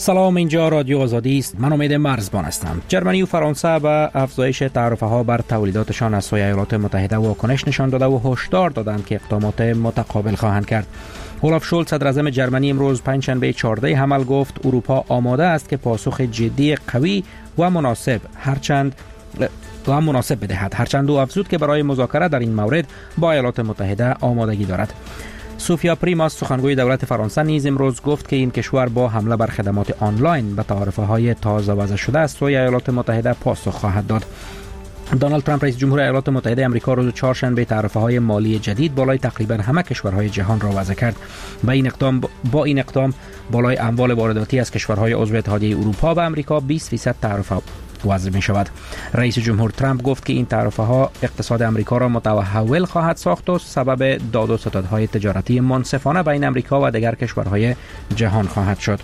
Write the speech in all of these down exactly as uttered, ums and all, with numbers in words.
سلام، اینجا رادیو آزادی است. من امید مرزبان هستم. جرمنی و فرانسه به افزایش تعرفه‌ها بر تولیداتشان از سوی ایالات متحده واکنش نشان داده و هشدار دادند که اقدامات متقابل خواهند کرد. اولاف شولز صدر اعظم جرمنی امروز پنجشنبه چهاردهم حمل گفت اروپا آماده است که پاسخ جدی قوی و مناسب هرچند و مناسب بدهد. هرچند او افزود که برای مذاکره در این مورد با ایالات متحده آمادگی دارد. سوفیا پریماس سخنگوی دولت فرانسه نیز امروز گفت که این کشور با حمله بر خدمات آنلاین به تعرفه‌های تازه وضع شده از سوی ایالات متحده پاسخ خواهد داد. دونالد ترامپ رئیس جمهور ایالات متحده آمریکا روز چهارشنبه تعرفه‌های مالی جدید بالای تقریبا همه کشورهای جهان را وضع کرد. با این اقدام با این اقدام بالای اموال وارداتی از کشورهای عضو اتحادیه اروپا به آمریکا بیست درصد تعرفه وضع می شود. رئیس جمهور ترامپ گفت که این تعرفه‌ها اقتصاد آمریکا را متحول خواهد ساخت و سبب داد و ستدهای تجارتی منصفانه بین آمریکا و دیگر کشورهای جهان خواهد شد.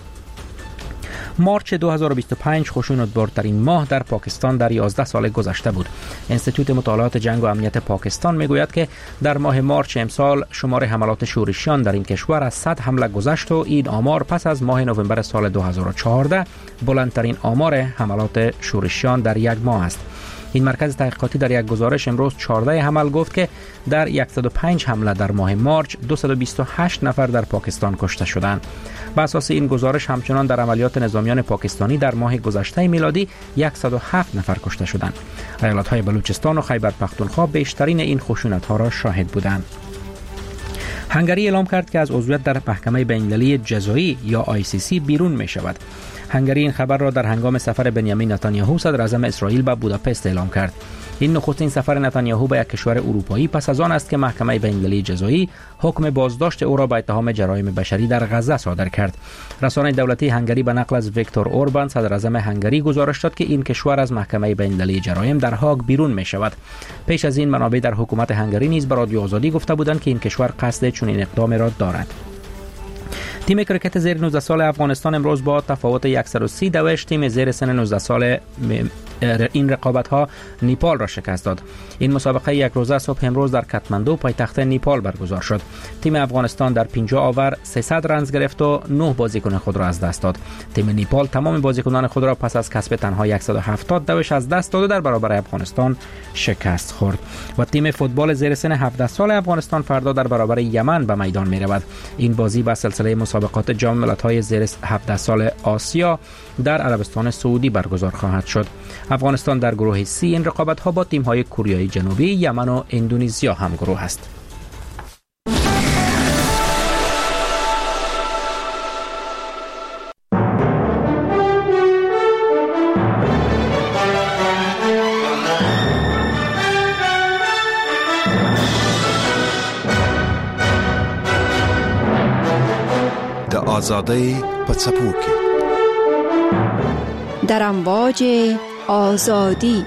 مارچ دو هزار و بیست و پنج خشونت‌بارترین ماه در پاکستان در یازده سال گذشته بود. انستیتوت مطالعات جنگ و امنیت پاکستان میگوید که در ماه مارچ امسال شمار حملات شورشیان در این کشور از صد حمله گذشت و این آمار پس از ماه نوامبر سال دو هزار و چهارده بلندترین آمار حملات شورشیان در یک ماه است. این مرکز تحقیقاتی در یک گزارش امروز چهاردهم حمل گفت که در صد و پنج حمله در ماه مارچ دویست و بیست و هشت نفر در پاکستان کشته شدند. بر اساس این گزارش همچنان در عملیات نظامیان پاکستانی در ماه گذشته میلادی صد و هفت نفر کشته شدند. ایالت‌های بلوچستان و خیبر پختونخوا بیشترین این خشونت‌ها را شاهد بودند. هنگری اعلام کرد که از عضویت در محکمه بین‌المللی جزایی یا آی سی سی بیرون می‌شود. هنگری این خبر را در هنگام سفر بنیامین نتانیاهو صدر اعظم اسرائیل به بوداپست اعلام کرد. این نخستین سفر نتانیاهو به یک کشور اروپایی پس از آن است که محکمه بین‌المللی جزایی حکم بازداشت او را به اتهام جرایم بشری در غزه صادر کرد. رسانه دولتی هنگری به نقل از ویکتور اوربان صدر اعظم هنگری گزارش داد که این کشور از محکمه بین‌المللی جرایم در هاگ بیرون می شود. پیش از این منابع در حکومت هنگری نیز به رادیو آزادی گفته بودند که این کشور قصد چنین اقدامی را دارد. تیم کرکت زیر نوزده سال افغانستان امروز با تفاوت صد و سی دوش تیم زیر سن نوزده سال این رقابت ها نیپال را شکست داد. این مسابقه یک روزه صبح امروز در کاتماندو پایتخت نیپال برگزار شد. تیم افغانستان در پنجاه آور سیصد رنز گرفت و نه بازیکن خود را از دست داد. تیم نیپال تمام بازیکنان خود را پس از کسب تنها صد و هفتاد دوش از دست داد و در برابر افغانستان شکست خورد. و تیم فوتبال زیر سن هفده سال افغانستان فردا در برابر یمن به میدان می رود. این بازی به سلسله مسابقات جام ملت‌های زیر هفده سال آسیا در عربستان سعودی برگزار خواهد شد. افغانستان در گروه سی این رقابت‌ها با تیم‌های کره جنوبی، یمن و اندونزیا هم گروه است. د آزادۍ په څپو کې در امواج آزادی.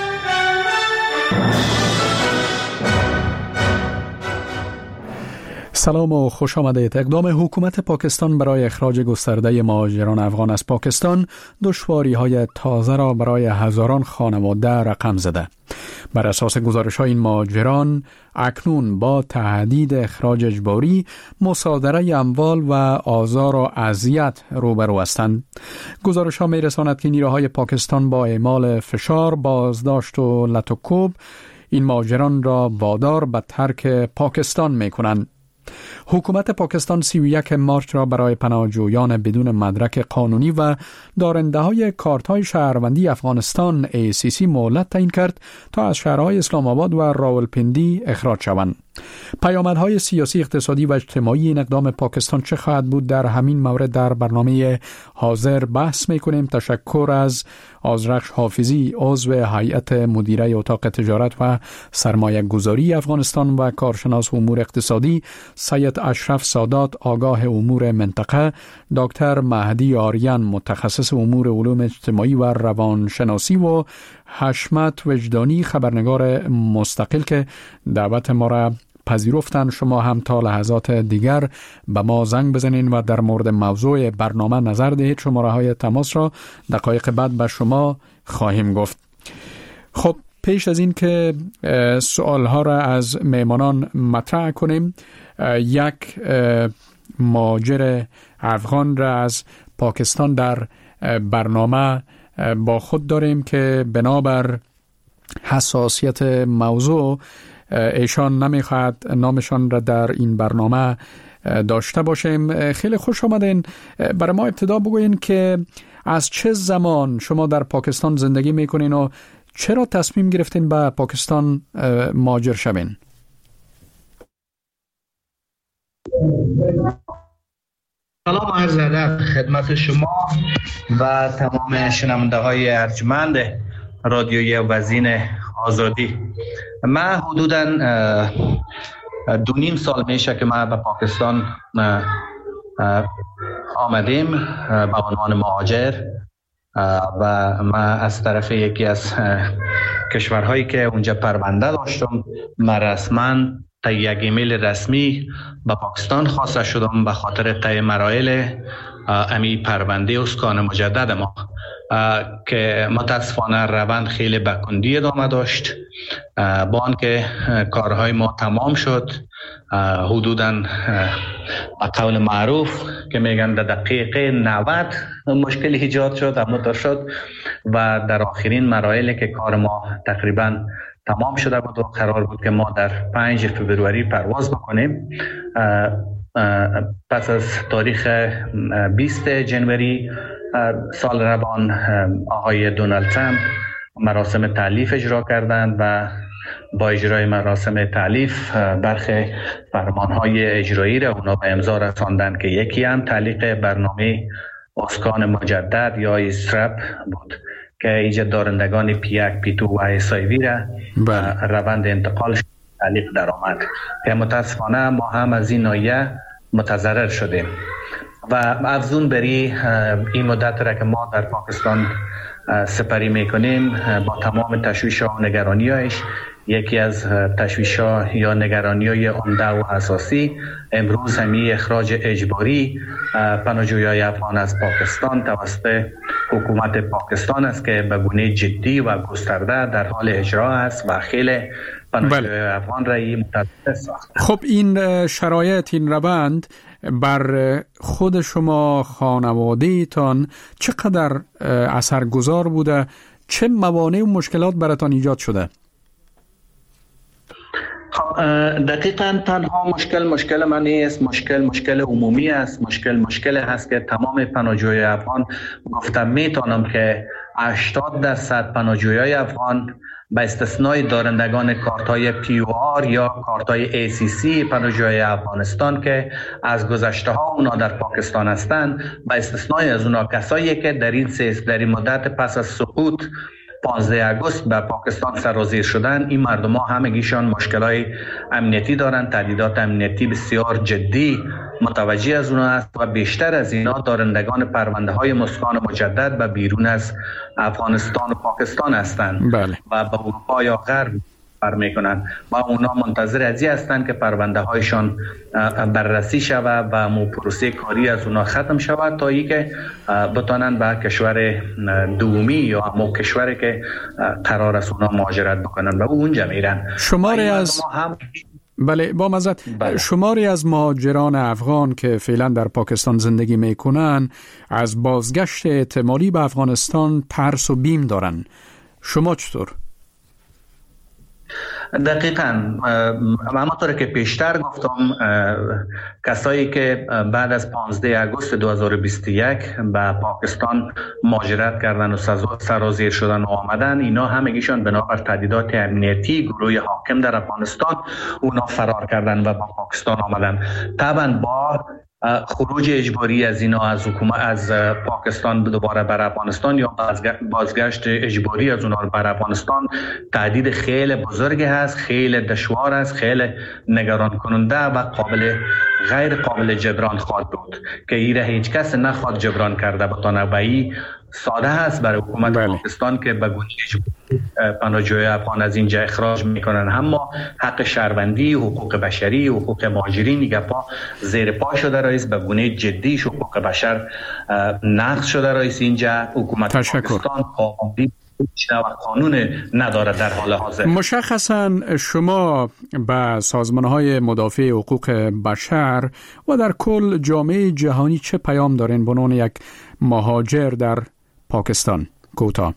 سلام و خوش آمدید. اقدام حکومت پاکستان برای اخراج گسترده مهاجران افغان از پاکستان دشواری‌های تازه را برای هزاران خانواده رقم زده. بر اساس گزارش‌های این مهاجران اکنون با تهدید اخراج اجباری، مصادره اموال و آزار و اذیت روبرو هستند. گزارش‌ها می‌رساند که نیروهای پاکستان با اعمال فشار، بازداشت و لطوکوب این مهاجران را وادار به ترک پاکستان می‌کنند. حکومت پاکستان سی و یک مارچ را برای پناهجویان بدون مدرک قانونی و دارنده های کارت های شهروندی افغانستان ای سی سی مهلت تعیین کرد تا از شهرهای اسلام آباد و راولپندی اخراج شوند. پیامدهای سیاسی، اقتصادی و اجتماعی این اقدام پاکستان چه خواهد بود؟ در همین مورد در برنامه حاضر بحث میکنیم. تشکر از آذرخش حافظی، عضو هیئت مدیره اتاق تجارت و سرمایه گذاری افغانستان و کارشناس امور اقتصادی، سید اشرف سادات، آگاه امور منطقه، دکتر مهدی آریان، متخصص امور علوم اجتماعی و روانشناسی و حشمت وجدانی، خبرنگار مستقل که دعوت ما را پذیرفتن. شما هم تا لحظات دیگر به ما زنگ بزنین و در مورد موضوع برنامه نظر دهید. شماره های تماس را دقایق بعد به شما خواهیم گفت. خب پیش از این که سوال ها را از مهمانان مطرح کنیم، یک مهاجر افغان را از پاکستان در برنامه با خود داریم که بنابر حساسیت موضوع ایشان نمیخواد نامشان را در این برنامه داشته باشیم. خیلی خوش آمدین. برای ما ابتدا بگوین که از چه زمان شما در پاکستان زندگی میکنین و چرا تصمیم گرفتین به پاکستان مهاجر شوین؟ سلام عرض ادب خدمت شما و تمام شنونده های ارجمند رادیوی وزین آزادی. من حدوداً دو نیم سال میشه که من به پاکستان آمدیم به عنوان مهاجر و من از طرف یکی از کشورهایی که اونجا پرونده داشتم من رسما تا یک ایمیل رسمی به پاکستان خواسته شدم به خاطر طی مراحل امی پرونده اسکان مجدد ما که متاسفانه روند خیلی بکندی ادامه داشت. با آنکه کارهای ما تمام شد حدوداً به قول معروف که میگن در دقیقه نود مشکل ایجاد شد اما در شد و در آخرین مراحل که کار ما تقریباً تمام شده بود و قرار بود که ما در پنج فوریه پرواز بکنیم. پس از تاریخ بیست ژانویه سال روان آقای دونالد ترامپ مراسم تألیف اجرا کردند و با اجرای مراسم تألیف برخی فرمانهای اجرایی را اونا به امضا رساندند که یکی هم تعلیق برنامه اسکان مجدد یا استرپ بود که ایجاد دارندگان پی یک پی دو و اسایوی را روند انتقالش تعلیق در آمد که متاسفانه ما هم از این ناحیه متضرر شدیم و افزون بری این مدت را که ما در پاکستان سپری میکنیم با تمام تشویش‌ها و نگرانی‌هایش یکی از تشویش‌ها یا نگرانی‌های عمده و اساسی امروز همی اخراج اجباری پناهجویان افغان از پاکستان توسط حکومت پاکستان است که به گونه جدی و گسترده در حال اجرا است و خیلی پناهجویان افغان را این متضرر ساخته. خب این شرایط این روند بر خود شما خانواده تان چقدر اثرگذار بوده؟ چه موانع و مشکلات براتان ایجاد شده؟ دقیقاً تنها مشکل مشکل من نیست، مشکل مشکل عمومی است. مشکل مشکل هست که تمام پناهجویان افغان گفتم میتونم که هشتاد درصد پناهجویان افغان به استثنای دارندگان کارت‌های پی او آر یا کارت‌های ای سی سی پناهجویان افغانستان که از گذشته ها اونا در پاکستان هستند، به استثنای از اونا کسایی که در این سیس در این مدت پس از سقوط پانزده آگوست به پاکستان سرازیر شدن، این مردم ها همگیشان مشکلات امنیتی دارند، تهدیدات امنیتی بسیار جدی متوجه از اونا است و بیشتر از اینا دارندگان پرونده های مسکان مجدد به بیرون از افغانستان و پاکستان هستند بله. و به اروپا یا غرب پر میکنند و اونا منتظر از این هستند که پرونده هایشان بررسی شود و مو پروسه کاری از اونا ختم شود تا ای که بتانند به کشور دومی یا مو کشوری که قرار است اونا مهاجرت بکنند و اونجا میرن. شماری از هم... بله با مزد بله. شماری از مهاجران افغان که فعلا در پاکستان زندگی میکنن از بازگشت احتمالی به افغانستان ترس و بیم دارن. شما چطور؟ دقیقاً همانطور که پیشتر گفتم کسایی که بعد از پانزده آگوست دو هزار و بیست و یک به پاکستان مهاجرت کردن و سرازیر شدن و آمدن، اینا همگیشان بنابر تهدیدات امنیتی گروه حاکم در افغانستان اونا فرار کردن و با پاکستان آمدن. طبعا با خروج اجباری از اینا از حکومت از پاکستان دوباره بر افغانستان یا بازگشت اجباری از اونها بر افغانستان تهدید خیلی بزرگی هست، خیلی دشوار است، خیلی نگران کننده و قابل غیر قابل جبران خواهد بود که ایره هیچ کس نخواد جبران کرده بتونه و این ساده هست برای حکومت بله. پاکستان که به گونه پناهجویان افغان از اینجا اخراج میکنن، اما حق شهروندی، حقوق بشری، حقوق مهاجرین دیگه پا زیر پا شده رئیس به گونه جدی حقوق بشر نقض شده رئیس اینجا حکومت تشکر. پاکستان قابلی و قانون نداره در حال حاضر. مشخصاً شما به سازمان‌های مدافع حقوق بشر و در کل جامعه جهانی چه پیام دارین به عنوان یک مهاجر در پاکستان؟ کوتاه.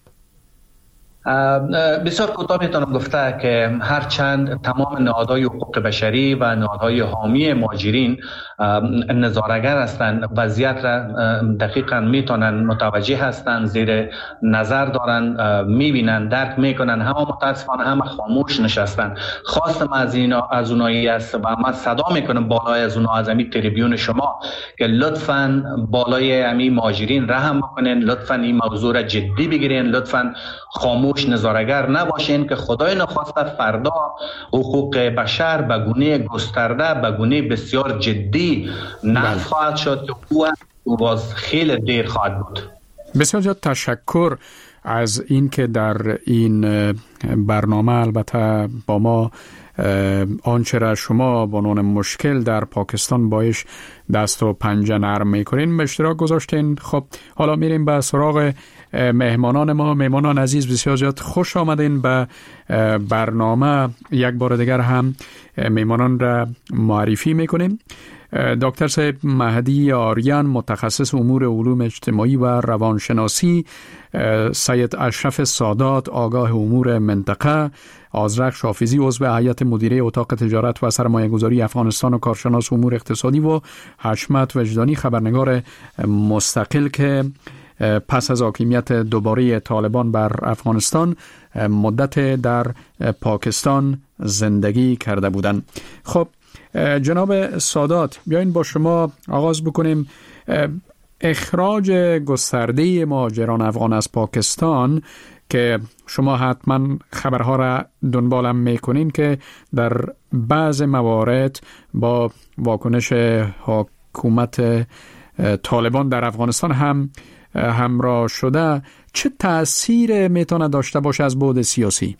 بسیار کوتاه میتونم گفته که هرچند تمام نهادهای حقوق بشری و نهادهای حامی مهاجرین نظاره‌گر هستند، وضعیت را دقیقاً میتونن متوجه هستند، زیر نظر دارن، میبینن، درک میکنن، همه متاسفانه همه خاموش نشستن. خواستم از اینا از اونایی است و من صدا میکنم بالای از اونها، از امی تریبیون شما، که لطفاً بالای امی مهاجرین رحم بکنین، لطفاً این موضوع را جدی بگیرین، لطفاً خاموش نظاره‌گر نباشین که خدای نخواسته فردا حقوق بشر به گونه گسترده، به گونه بسیار جدی نقض خواهد شد که او باز خیلی دیر خواهد بود. بسیار زیاد تشکر از این که در این برنامه البته با ما آنچه را شما با عنوان مشکل در پاکستان بایش دست و پنجه نرم میکنین به اشتراک گذاشتین. خب حالا میریم به سراغ مهمانان ما. مهمانان عزیز بسیار زیاد خوش آمدین به برنامه. یک بار دیگر هم مهمانان را معرفی میکنیم. دکتر صاحب مهدی آریان، متخصص امور علوم اجتماعی و روانشناسی، سید اشرف سادات، آگاه امور منطقه، آذرخ شافیزی، عضو هیئت مدیره اتاق تجارت و سرمایه گذاری افغانستان و کارشناس امور اقتصادی، و حشمت وجدانی، خبرنگار مستقل که پس از حاکمیت دوباره طالبان بر افغانستان مدت در پاکستان زندگی کرده بودند. خب جناب سادات، بیاین با شما آغاز بکنیم. اخراج گسترده مهاجران افغان از پاکستان که شما حتما خبرها را دنبالم میکنین که در بعض موارد با واکنش حکومت طالبان در افغانستان هم همراه شده، چه تأثیر میتونه داشته باشه از بعد سیاسی؟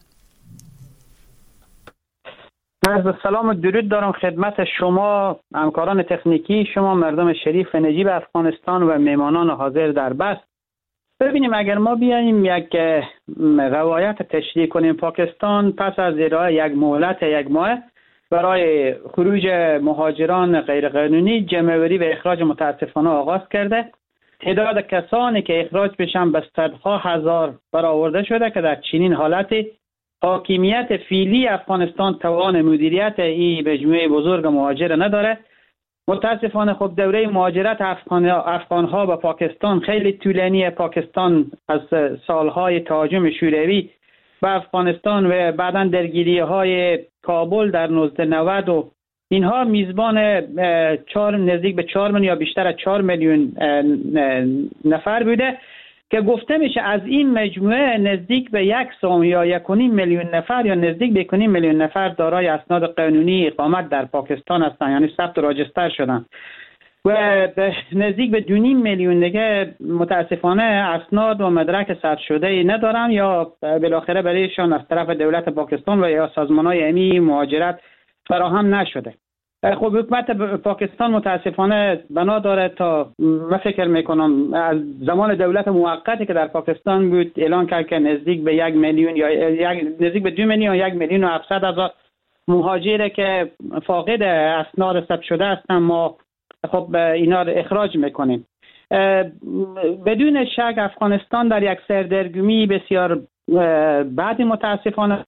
عرض سلام و درود دارم خدمت شما، همکاران تکنیکی شما، مردم شریف نجیب افغانستان و میمانان حاضر در بس. ببینیم اگر ما بیاییم یک روایت تشریح کنیم، پاکستان پس از ارائه یک مهلت یک ماه برای خروج مهاجران غیرقانونی جمع‌آوری و اخراج متاسفانه آغاز کرده. تعداد کسانی که اخراج بشن به صدها هزار برآورده شده که در چنین حالتی حاکمیت فعلی افغانستان توان مدیریت این مجموعه بزرگ مهاجر نداره. متاسفانه خب دوره مهاجرت افغان افغان‌ها به پاکستان خیلی طولانیه. پاکستان از سالهای تهاجم شوروی به افغانستان و بعداً درگیری‌های کابل در نوزده نود و اینها میزبان چهار نزدیک به چهار میلیون یا بیشتر از چهار میلیون نفر بوده که گفته میشه از این مجموعه نزدیک به یک سوم یا یک و نیم میلیون نفر یا نزدیک به یک و نیم میلیون نفر دارای اسناد قانونی اقامت در پاکستان هستند، یعنی ثبت و راجستر شدن، و نزدیک به دو نیم میلیون دیگه متاسفانه اسناد و مدرک ثبت شده ای ندارن یا بالاخره برایشان از طرف دولت پاکستان و یا سازمان‌های امی مهاجرت فراهم نشده. خب حکومت پاکستان متاسفانه بنا داره تا من فکر میکنم از زمان دولت موقتی که در پاکستان بود اعلان کرد که نزدیک به یک میلیون یا یک نزدیک به دو میلیون یک میلیون و هفتصد هزار مهاجره که فاقد اسناد ثبت شده هستن ما خب اینا رو اخراج میکنیم. بدون شک افغانستان در یک سردرگمی بسیار بعد متاسفانه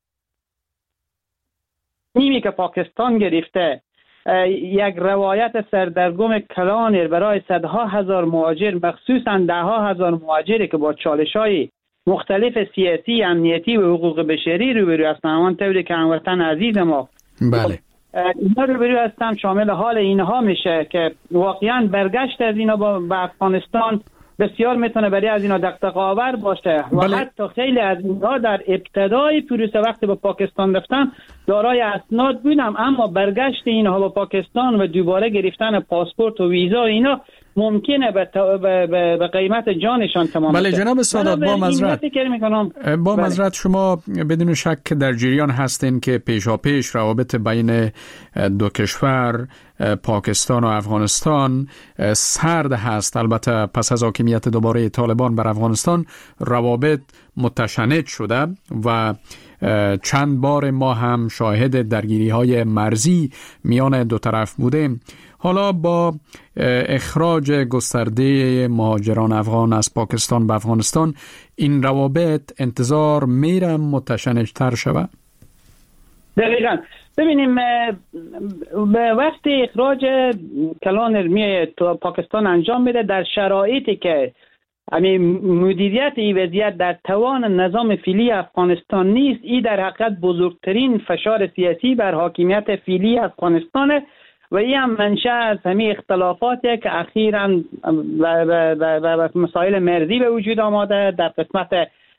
نیمی که پاکستان گرفته یک روایت سردرگم کلان برای صدها هزار مهاجر، مخصوصا ده ها هزار مهاجری که با چالش‌های مختلف سیاسی، امنیتی و حقوق بشری روبرو هستند. همانطوری که هموطن عزیز ما بله اینها روبرو هستند، شامل حال اینها میشه که واقعا برگشت از اینا به افغانستان بسیار میتونه برای از اینا دغدغه آور باشه و بله. حتی خیلی از اینها در ابتدای پروسه وقتی به پاکستان رفتن دارای اسناد بودم، اما برگشت اینها به پاکستان و دوباره گرفتن پاسپورت و ویزا اینا ممکنه به, به, به, به قیمت جانشان تمام بله جناب سادات، با مزرعت با مزرعت شما بدون شک در جریان هستین که پیشا پیش روابط بین دو کشور پاکستان و افغانستان سرد هست. البته پس از حاکمیت دوباره طالبان بر افغانستان روابط متشنج شده و چند بار ما هم شاهد درگیری های مرزی میان دو طرف بودیم. حالا با اخراج گسترده مهاجران افغان از پاکستان به افغانستان این روابط انتظار میرم متشنج‌تر شود؟ دقیقاً. ببینیم به وقت اخراج کلان علمی پاکستان انجام میده در شرایطی که همین مدیریت این وضعیت در توان نظام فعلی افغانستان نیست. این در حقیقت بزرگترین فشار سیاسی بر حاکمیت فعلی افغانستانه و این هم منشأ از همین اختلافاتی که اخیراً و مسائل مرزی به وجود آمده در قسمت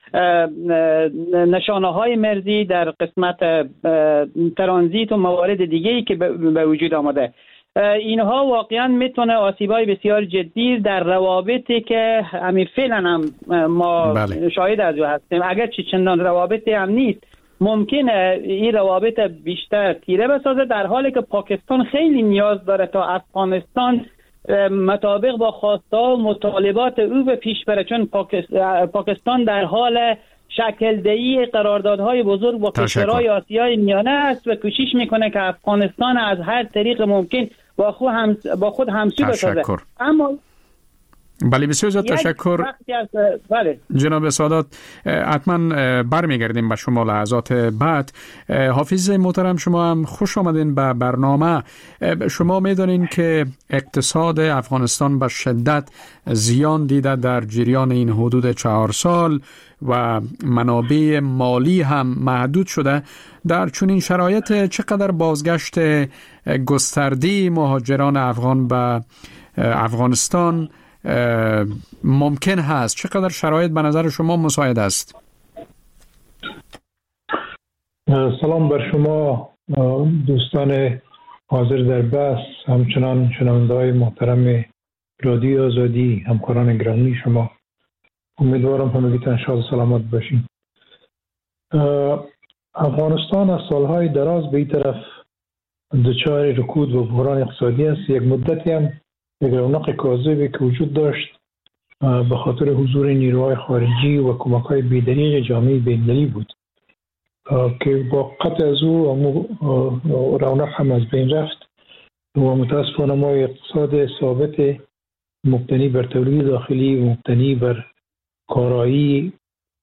نشانه های مرزی، در قسمت ترانزیت و موارد دیگه‌ای که به وجود آمده. اینها واقعا میتونه آسیبای بسیار جدی در روابطی که همین فعلا هم ما بله. شاهد از او هستیم. اگر چه چندان روابطی هم نیست، ممکنه این روابط بیشتر تیره بسازه، در حالی که پاکستان خیلی نیاز داره تا افغانستان مطابق با خواسته و مطالبات او به پیش بره، چون پاکستان در حال شکل دهی قراردادهای بزرگ با کشورهای آسیای میانه است و کوشش میکنه که افغانستان از هر طریق ممکن با خود هم با خود همسو بسازه. اما بله بسیار زیاد تشکر بله. جناب سادات، حتما برمیگردیم به شما لحظات بعد. حافظ محترم، شما هم خوش آمدین به برنامه. شما میدونین که اقتصاد افغانستان به شدت زیان دیده در جریان این حدود چهار سال و منابع مالی هم محدود شده. در چنین شرایط چقدر بازگشت گسترده مهاجران افغان به افغانستان ممکن هست؟ چقدر شرایط به نظر شما مساعد است؟ سلام بر شما دوستان حاضر در بحث، همچنان شنونده‌های محترم رادیو آزادی، همکاران گرامی شما. امیدوارم همگیتان شاد و سلامت باشین. افغانستان از سالهای دراز به این طرف دچار رکود و بحران اقتصادی است. یک مدتی هم یک رونق کاذبی که وجود داشت به خاطر حضور نیروهای خارجی و کمک‌های بی‌دریغ جامعه بین‌المللی بود که با قطع از او رونق هم از بین رفت و متاسفانه ما اقتصاد ثابت مبتنی بر تولید داخلی و مبتنی بر کارایی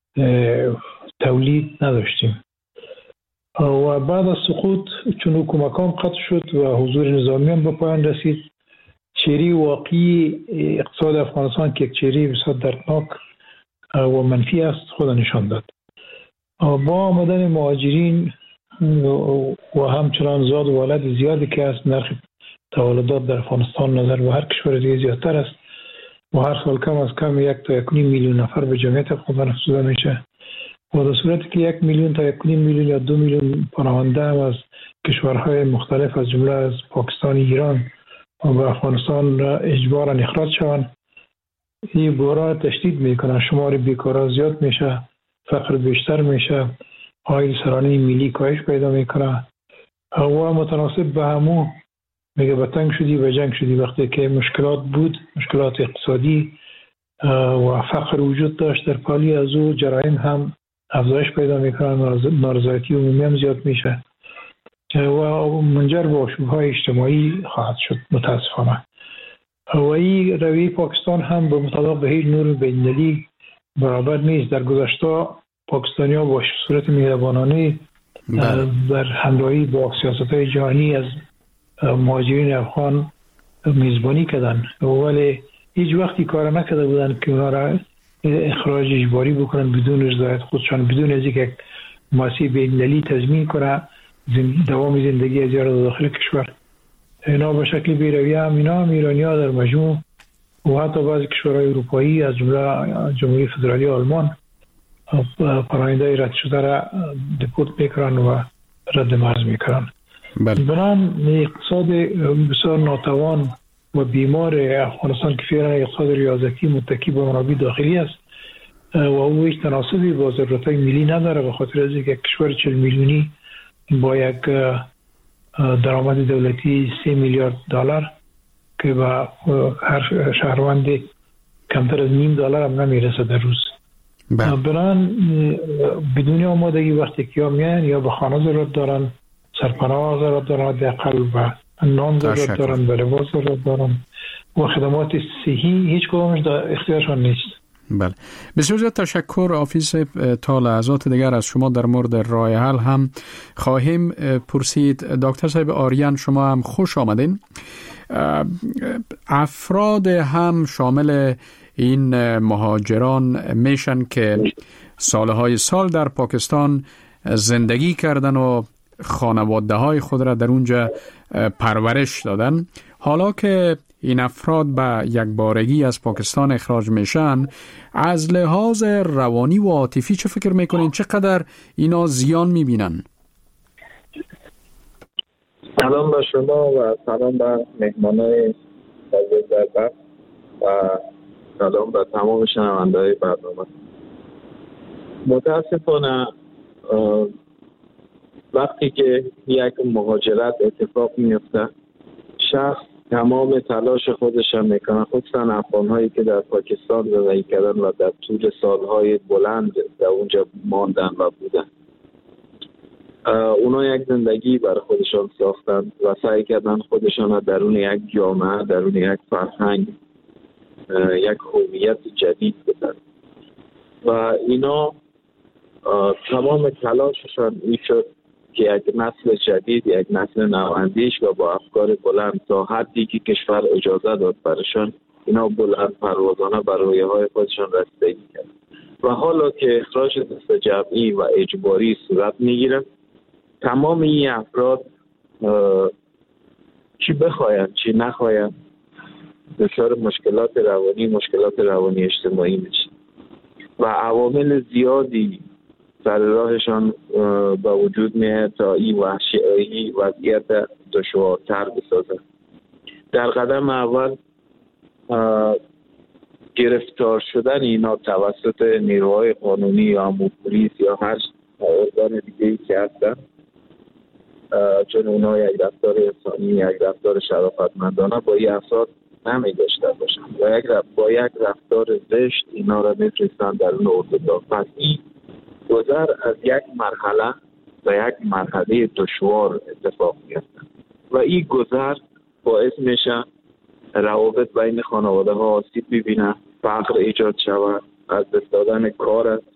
تولید نداشتیم. و بعد از سقوط چون کمک‌ها قطع شد و حضور نظامی هم به پایان رسید، چهره واقعی اقتصاد افغانستان که یک چهره بسیار دردناک و منفی است خود نشان داد. با آمدن مهاجرین و همچنان زاد و ولد زیادی که است، نرخ تولدات در افغانستان نظر و هر کشور دیگه زیادتر است و هر سال کم از کم یک تا یک میلیون نفر به جمعیت افغانستان افزوده میشه و در صورتی که یک میلیون تا یک میلیون یا دو میلیون پناهنده از کشورهای مختلف از جمله از پاکستان، ایران و به افغانستان اجبارا اخراج شوند، این بحران تشدید میکنه، شمار بیکارا زیاد میشه، فقر بیشتر میشه، عاید سرانه ملی کاهش پیدا میکنه و متناسب به همو میگه به تنگ شدی و جنگ شدی. وقتی که مشکلات بود، مشکلات اقتصادی و فقر وجود داشت، در پالی از او جرایم هم افزایش پیدا میکنه، نارضایتی عمومی هم زیاد میشه و منجر به آشوب‌های اجتماعی خواهد شد متاسفانه. و این رویه پاکستان هم به مطابق به هیچ نور بین‌المللی برابر نیست. در گذشته پاکستانی‌ها با صورت مهربانانه در همراهی با سیاست‌های جهانی از مهاجرین افغان میزبانی کردن، ولی هیچ وقتی کار نکرده بودن که اونا را اخراج اجباری بکنن بدون رضایت خودشان، بدون از اینکه مؤسسه بین‌المللی تضمین کنه دوام زندگی از یارد داخل کشور. اینا به شکل بیرویه هم اینا هم ایرانی ها در مجموع و حتی بعضی کشورهای اروپایی از جمله جمهوری فدرالی آلمان پناهنده رد شده را دپورت میکنن و رد مرز میکنن. بنابراین اقتصاد بسیار ناتوان و بیمار افغانستان که فعلا اقتصاد ریاضتی متکی به منابع داخلی است و او هیچ تناسبی با ضرورت‌های ملی نداره، به خاطر از اینکه کشور چهل میلیونی با یک درآمد دولتی سه میلیارد دلار که با هر شهروند کمتر از نیم دلار هم نمیرسه در روز. بنابراین بدون آمادگی وقتی که یا میان یا به خانه ضرورت دارن، سرپناه ضرورت دارن، حداقل و نان ضرورت دارن، و لباس ضرورت دارن و خدمات صحی هیچ کدامش در اختیارشان نیست. بله، بسیار زیاد تشکر آفیس. تا لحظات دیگر از شما در مورد راه حل هم خواهیم پرسید. دکتر صاحب آریان، شما هم خوش آمدین. افراد هم شامل این مهاجران میشن که سالهای سال در پاکستان زندگی کردن و خانواده های خود را در اونجا پرورش دادن. حالا که این افراد به یک بارگی از پاکستان اخراج میشن، از لحاظ روانی و عاطفی چه فکر میکنین؟ چقدر اینا زیان میبینن؟ سلام به شما و سلام به مهمانای دربست و سلام به تمام شنونده‌های برنامه. متاسفانه وقتی که یک مهاجرت اتفاق میفته، شخص تمام تلاش خودش هم میکنه، خصوصا افغان‌هایی که در پاکستان زندگی کردن و در طول سالهای بلند در اونجا ماندن و بودن. اونا یک زندگی برای خودشان ساختن و سعی کردن خودشان درون یک جامعه، درون یک فرهنگ، یک هویت جدید بدن و اینا تمام تلاششان این شد که یک نسل جدید، یک نسل نواندیش و با افکار بلند تا حدی که کشور اجازه داد برشان، اینا بلند پروازانه بر رویاهای خودشان رسیدگی کرد و حالا که اخراج دست جمعی و اجباری صورت میگیره، تمام این افراد چی بخواین چی نخواین دچار مشکلات روانی مشکلات روانی اجتماعی میشه و عوامل زیادی سر راهشان با وجود میاد تا این وحشی وضعیت دشوارتر بسازه. در قدم اول گرفتار شدن اینا توسط نیروهای قانونی یا امور پلیس یا هر ارگان دیگه‌ای که هستن، چون اونا یک رفتار انسانی، یک رفتار شرافتمندانه با این افراد نمی داشته باشن و یک با یک رفتار زشت اینا را میفرستن در اون اردوگاه. پس این گذر از یک مرحله و یک مرحله دشوار اتفاق میفته و این گذر باعث میشه روابط بین خانواده ها آسیب ببینه، فقر ایجاد شود، از دست دادن کار است،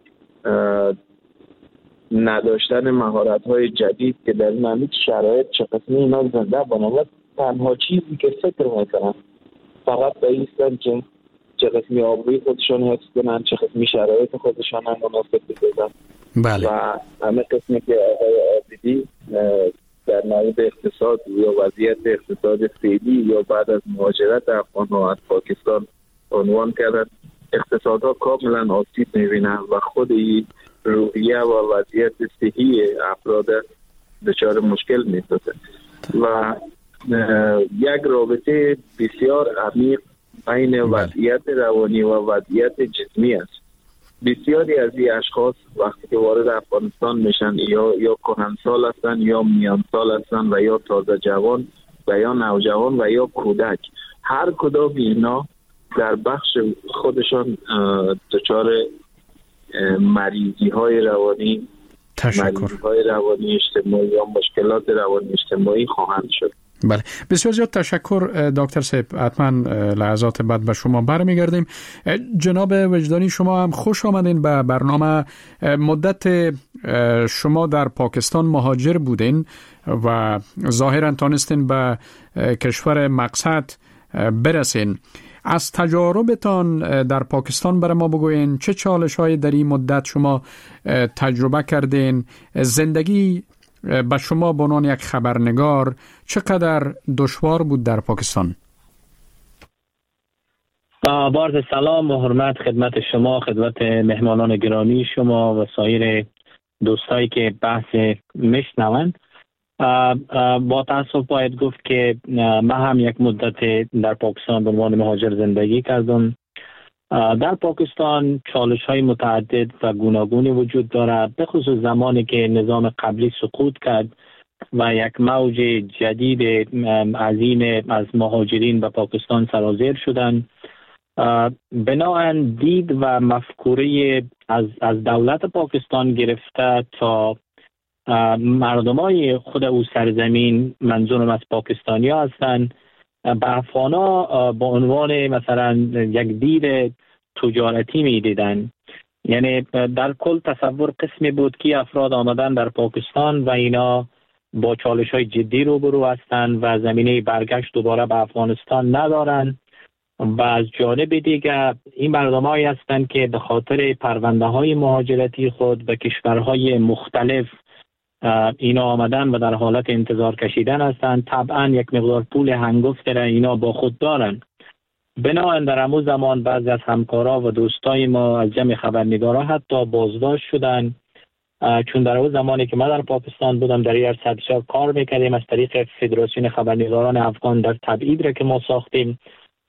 نداشتن مهارت های جدید که در این شرایط چه قسمی اینا زنده بانن. تنها چیزی که فکر میکنن فقط به ایستن که چه قسمی آبروی خودشان حفظ کنن، چه قسمی شرایط خودشان هم مناسب بسازن. بله. و همه قسمی که آقای عابدی در مورد اقتصاد یا وضعیت اقتصاد فعلی یا بعد از مهاجرت افغان‌ها از پاکستان عنوان کردن، اقتصادها کاملا آسیب می‌بینن و خود این روحیه و وضعیت صحی افراد دچار مشکل می‌سازه و یک رابطه بسیار عمیق بین وضعیت روانی و وضعیت جسمی است. بسیاری از این اشخاص وقتی که وارد افغانستان میشن یا یا کهنسال هستن یا میان سال هستن و یا تازه جوان و یا نوجوان و یا کودک، هر کدام اینا در بخش خودشان دچار مریضی های روانی مریضی های روانی اجتماعی یا مشکلات روانی اجتماعی خواهند شد. بله، بسیار زیاد تشکر دکتر صاحب. حتما لحظات بعد به شما برمیگردیم. جناب وجدانی، شما هم خوش آمدین به برنامه. مدت شما در پاکستان مهاجر بودین و ظاهرا تانستین به کشور مقصد برسین. از تجاربتان در پاکستان برای ما بگوین چه چالش های در این مدت شما تجربه کردین؟ زندگی به شما به عنوان یک خبرنگار چقدر دشوار بود در پاکستان؟ با عرض سلام و حرمت خدمت شما، خدمت مهمانان گرامی شما و سایر دوستایی که بحث میشنوند. با تاسف باید گفت که من هم یک مدت در پاکستان به عنوان مهاجر زندگی کردم. در پاکستان چالش های متعدد و گوناگونی وجود دارد، به خصوص زمانی که نظام قبلی سقوط کرد و یک موج جدید عظیم از مهاجرین به پاکستان سرازیر شدند. بنابراین دید و مفکوره از از دولت پاکستان گرفته تا مردمای خود او سرزمین، منظورم از پاکستانی ها هستند، به افغانا با عنوان مثلا یک دید تجارتی می دیدن. یعنی در کل تصور قسمی بود که افراد آمدن در پاکستان و اینا با چالش های جدی روبرو هستند و زمینه برگشت دوباره به افغانستان ندارند. و از جانب دیگر این مردمایی هستند که به خاطر پرونده های مهاجرتی خود به کشورهای مختلف اینا آمدن و در حالت انتظار کشیدن هستند. طبعا یک مقدار پول هنگفت را اینا با خود دارند. بنابراین در همون زمان بعضی از همکارا و دوستای ما از جمع خبرنگارا حتی بازداشت شدند، چون در اون زمانی که من در پاکستان بودم در این ارتش کار میکردیم از طریق فدراسیون خبرنگاران افغان در تبعید را که ما ساختیم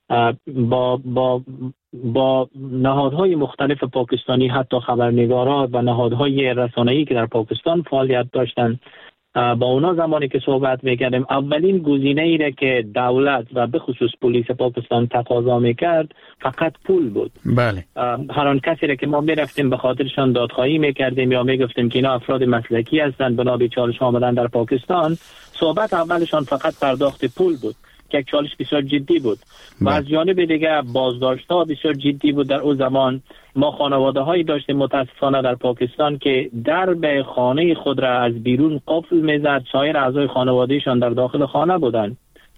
با با با نهادهای مختلف پاکستانی، حتی خبرنگاران و نهادهای رسانه‌ای که در پاکستان فعالیت داشتند، با اونا زمانی که صحبت میکردیم اولین گزینه‌ای را که دولت و به خصوص پلیس پاکستان تقاضا میکرد فقط پول بود. بله. هر آن کسی را که ما میرفتیم به خاطرشان دادخواهی میکردیم یا میگفتیم که اینا افراد مسلکی هستند بنا به چالش آمدن در پاکستان، صحبت اولشان فقط پرداخت پول بود که یک چالش بسیار جدی بود. و از جانب دیگه بازداشت‌ها بسیار جدی بود. در اون زمان ما خانواده هایی داشتیم متاسفانه در پاکستان که درب خانه خود را از بیرون قفل میزد، سایر اعضای خانوادهشان در داخل خانه بودند.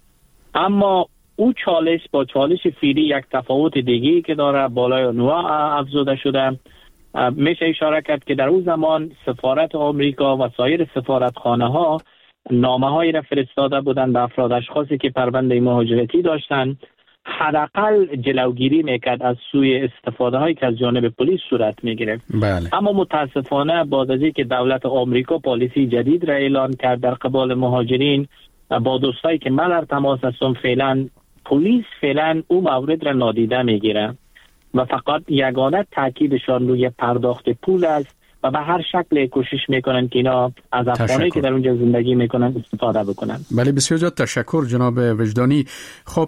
اما او چالش با چالش فعلی یک تفاوت دیگه‌ای که داره، بالای نوع افزوده شده. میشه اشاره کرد که در اون زمان سفارت آمریکا و سایر سفارتخانه ها نامه هایی را فرستاده بودند به افراد اشخاصی که پرونده مهاجرتی داشتند، حداقل جلوگیری میکرد از سوی استفاده هایی که از جانب پلیس صورت میگرفت. بله. اما متاسفانه بعد از اینکه دولت آمریکا پالیسی جدید را اعلان کرد در قبال مهاجرین، با دوستایی که من در تماس هستم فعلا پلیس فعلا او مورد را نادیده میگیره و فقط یگانه تاکیدشان روی پرداخت پول است و به هر شکل کوشش میکنن که اینا از افغانایی که در اونجا زندگی میکنن استفاده بکنن. بله، بسیار زیاد تشکر جناب وجدانی. خب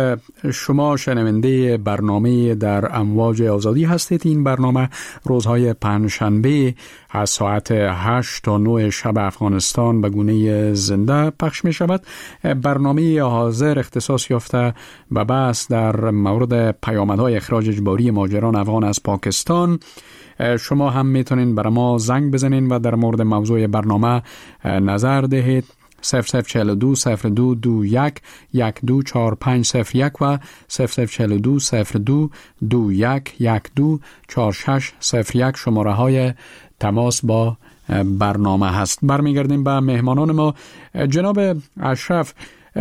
شما شنونده برنامه در امواج آزادی هستید. این برنامه روزهای پنجشنبه از ساعت هشت تا نه شب افغانستان به گونه زنده پخش می شود. برنامه حاضر اختصاص یافته به بحث در مورد پیامدهای اخراج اجباری مهاجران افغان از پاکستان. شما هم میتونین برای ما زنگ بزنین و در مورد موضوع برنامه نظر دهید. صفر صفر چهل و دو صفر دو دو یک یک دو چهار پنج صفر یک و صفر صفر چهل و دو صفر دو دو یک یک دو چهار شش صفر یک شماره های تماس با برنامه هست. برمیگردیم به مهمانان ما. جناب اشرف،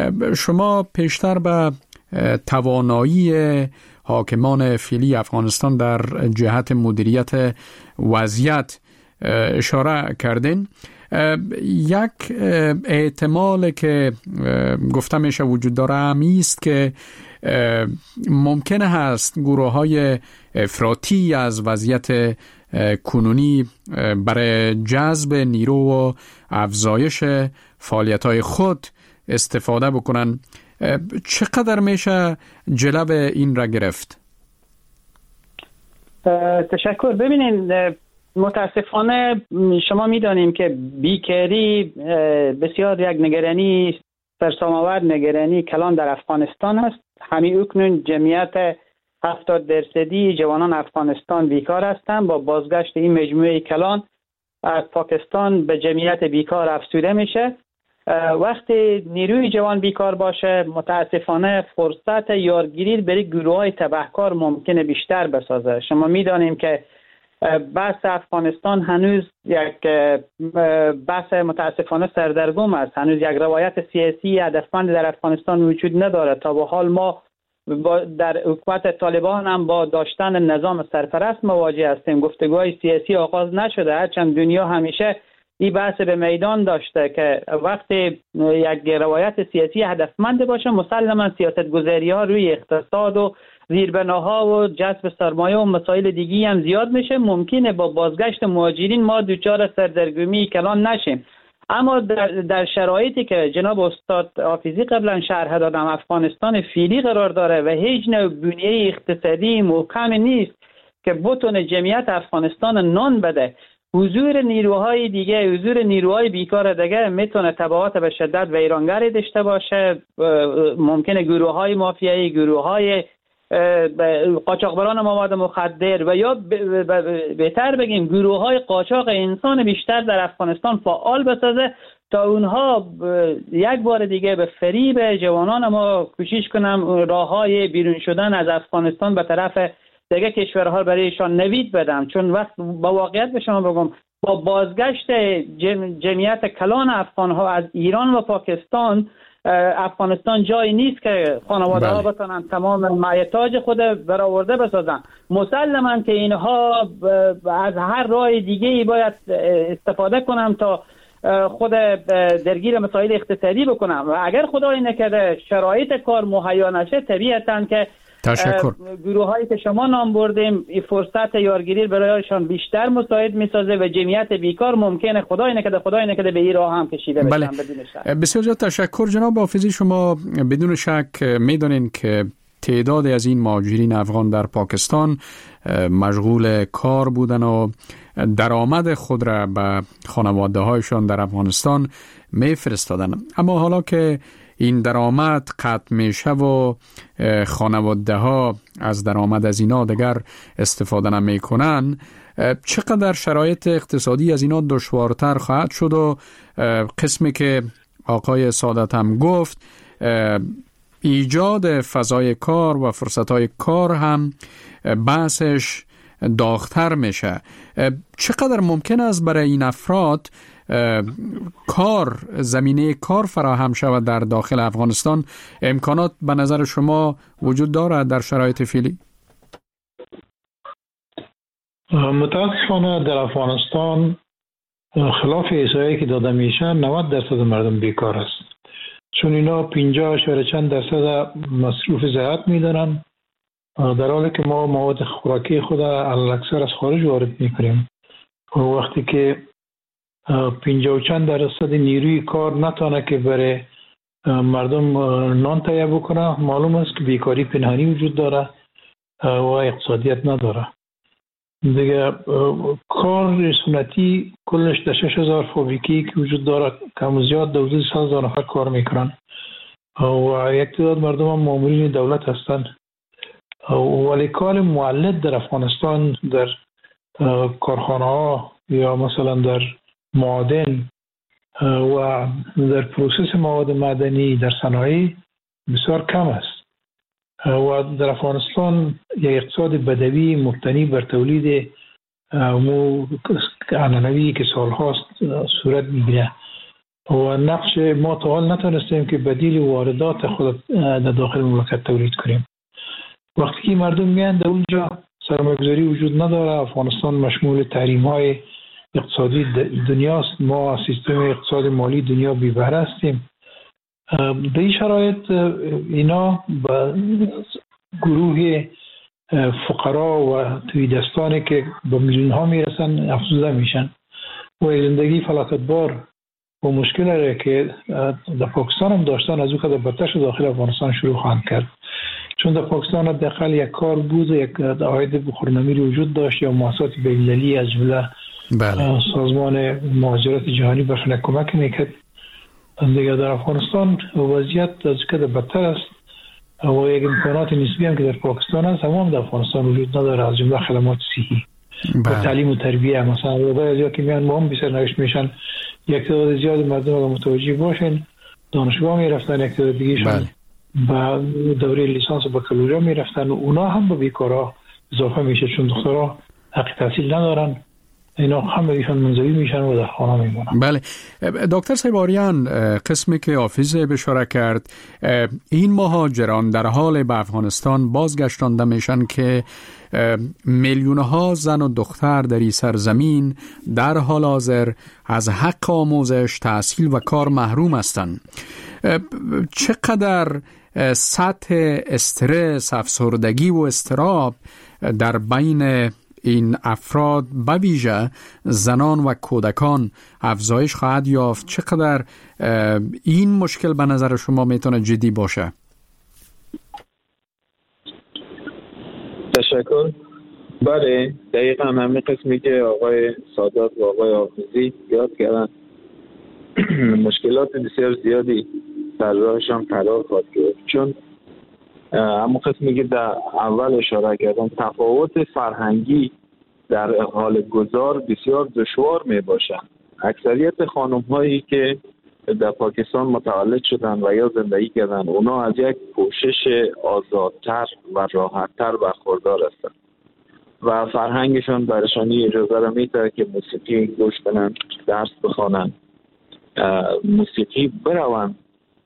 شما پیشتر به توانایی حاکمان فعلی افغانستان در جهت مدیریت وضعیت اشاره کردین. یک احتمال که گفته میشه وجود داره همی است که ممکنه هست گروه های افراطی از وضعیت کنونی برای جذب نیرو و افزایش فعالیت های خود استفاده بکنن. چقدر میشه جلو این را گرفت؟ تشکر. ببینید متاسفانه شما میدانیم که بیکاری بسیار یک نگرانی سرسام‌آور، نگرانی کلان در افغانستان است. همین اکنون جمعیت هفتاد درصدی جوانان افغانستان بیکار هستند. با بازگشت این مجموعه کلان از پاکستان به جمعیت بیکار افزوده میشه. وقتی نیروی جوان بیکار باشه متاسفانه فرصت یارگیری برای گروه‌های تبهکار ممکنه بیشتر بسازه. شما میدانیم که بحث افغانستان هنوز یک بحث متاسفانه سردرگم است. هنوز یک روایت سیاسی هدفمند در افغانستان وجود نداره. تا به حال ما در حکومت طالبان هم با داشتن نظام سرپرست مواجه هستیم. گفتگوهای سیاسی آغاز نشده، هرچند دنیا همیشه این بحث به میدان داشته که وقتی یک روایت سیاسی هدفمند باشه مسلما سیاست گذاری ها روی اقتصاد و زیربناها و جذب سرمایه و مسائل دیگی هم زیاد میشه. ممکنه با بازگشت مهاجرین ما دچار سردرگمی کلان نشیم، اما در, در شرایطی که جناب استاد حافظی قبلا شرح دادم افغانستان فعلی قرار داره و هیچ نوع بنیه اقتصادی محکم نیست که بتونه جمعیت افغانستان نان بده، حضور نیروهای دیگه، حضور نیروهای بیکار دیگه میتونه تبعات به شدت ویرانگری داشته باشه. ممکنه گروه‌های مافیایی، گروه‌های قاچاقبران مواد مخدر و یا بهتر بگیم گروه‌های قاچاق انسان بیشتر در افغانستان فعال بسازه تا اونها یک بار دیگه به فریب جوانان ما کوشش کنم راه‌های بیرون شدن از افغانستان به طرف دیگه کشورها برایشان نوید بدم. چون وقت با واقعیت به شما بگم با بازگشت جم... جمعیت کلان افغان‌ها از ایران و پاکستان افغانستان جایی نیست که خانواده ها بتونن تمام معیتاج خود برآورده بسازن. مسلماً که اینها از هر راه دیگه ای باید استفاده کنم تا خود درگیر مسائل اقتصادی بکنم و اگر خدای نکرده شرایط کار مهیا نشه طبیعتاً که تشکر. گروه هایی که شما نام بردیم این فرصت یارگیری برایشان بیشتر مساعد میسازه و جمعیت بیکار ممکنه خدای نکرده خدای نکرده به این راه هم کشیده بشن. بله. بسیار زیاد تشکر جناب حافظی. شما بدون شک میدونین که تعدادی از این مهاجرین افغان در پاکستان مشغول کار بودن و درآمد خود را به خانواده هایشان در افغانستان میفرستادن، اما حالا که این درآمد قطع میشه و خانواده ها از درآمد از اینا دیگر استفاده نمیکنن، چقدر شرایط اقتصادی از اینا دشوارتر خواهد شد و قسمی که آقای سعادت هم گفت ایجاد فضای کار و فرصتهای کار هم بحثش داغ‌تر میشه. چقدر ممکن است برای این افراد کار زمینه کار فراهم شود در داخل افغانستان؟ امکانات به نظر شما وجود دارد در شرایط فعلی؟ متاسفانه در افغانستان خلاف احصایه‌ای که داده میشه نود درصد مردم بیکار است، چون اینا پنجاه اشاره چند درصد مصروف زراعت میدارن در حالی که ما مواد خوراکی خود علاکثر از خارج وارد میکنیم. وقتی که پنجاه و چند درصد نیروی کار نتونه که برای مردم نان تهیه بکنه، معلوم است که بیکاری پنهانی وجود داره و اقتصادیت نداره دیگه. کار سنتی کلش در شش هزار فابریکی که وجود داره کم زیاد دوازده هزار نفر کار میکنن و یک تعداد مردم هم مامورین دولت هستند، ولی کار مولد در افغانستان در کارخانه ها یا مثلا در معادن و در پروسس مواد معدنی در صنایع بسیار کم است و در افغانستان یک اقتصاد بدوی مبتنی بر تولید مو عنعنوی که سالهاست صورت میگیره و نقش ما تا حال نتونستیم که بدیل واردات خود در داخل مملکت تولید کنیم. وقتی که مردم میان در اونجا سرمایه‌گذاری وجود نداره، افغانستان مشمول تحریم‌های اقتصادی دنیاست، ما سیستم اقتصاد مالی دنیا بی بهره هستیم. در این شرایط اینا با گروه فقرا و توی دستانی که با میلیون ها میرسن افزوده میشن و زندگی فلاکتبار و مشکل هایی که در پاکستان هم داشتن از او که در بدتر داخل افغانستان شروع خواهند کرد، چون در پاکستان حداقل یک کار بود و یک عاید بخورنمیری وجود داشت یا مؤسسات بین‌المللی از جمله بله. سازمان مهاجرت جهانی به کمک میکرد. دیگه در افغانستان وضعیت از که بدتر است و یک امکانات نسبی هم که در پاکستان هست هم در افغانستان وجود نداره، از جمله خدمات صحی و تعلیم و تربیه. مثلا روزای زیاد که میان مهم بیشتر نوشت میشن، یک تعداد زیاد مردم رو متوجه باشن دانشگاه میرفتن، یک تعداد دیگه شون با دوره لیسانس و بکالوریا میرفتن و اونا هم به بیکارا اضافه میشه چون دخترها حق تحصیل ندارن اینا همه ایشان منزوی میشن و در خانه میمونن. بله دکتر سیباریان، قسمی که حافظ بشاره کرد، این مهاجران در حال به افغانستان بازگشتانده میشن که میلیونها زن و دختر در این سرزمین در حال حاضر از حق آموزش، تحصیل و کار محروم هستند. چقدر سطح استرس، افسردگی و اضطراب در بین این افراد به ویژه زنان و کودکان افزایش خواهد یافت؟ چقدر این مشکل به نظر شما میتونه جدی باشه؟ تشکر. بله دقیقا همین قسمی که آقای سادات و آقای حافظی یاد کردن مشکلات بسیار زیادی در راهشان قرار خواهد گرفت، چون اما قسمی که در اول اشاره کردم تفاوت فرهنگی در حال گذار بسیار دشوار می باشند. اکثریت خانم هایی که در پاکستان متولد شدن و یا زندگی کردن اونا از یک پوشش آزادتر و راحتتر برخوردار هستند و فرهنگشان برشان اجازه را میده که موسیقی گوش کنن، درس بخوانن، موسیقی بروند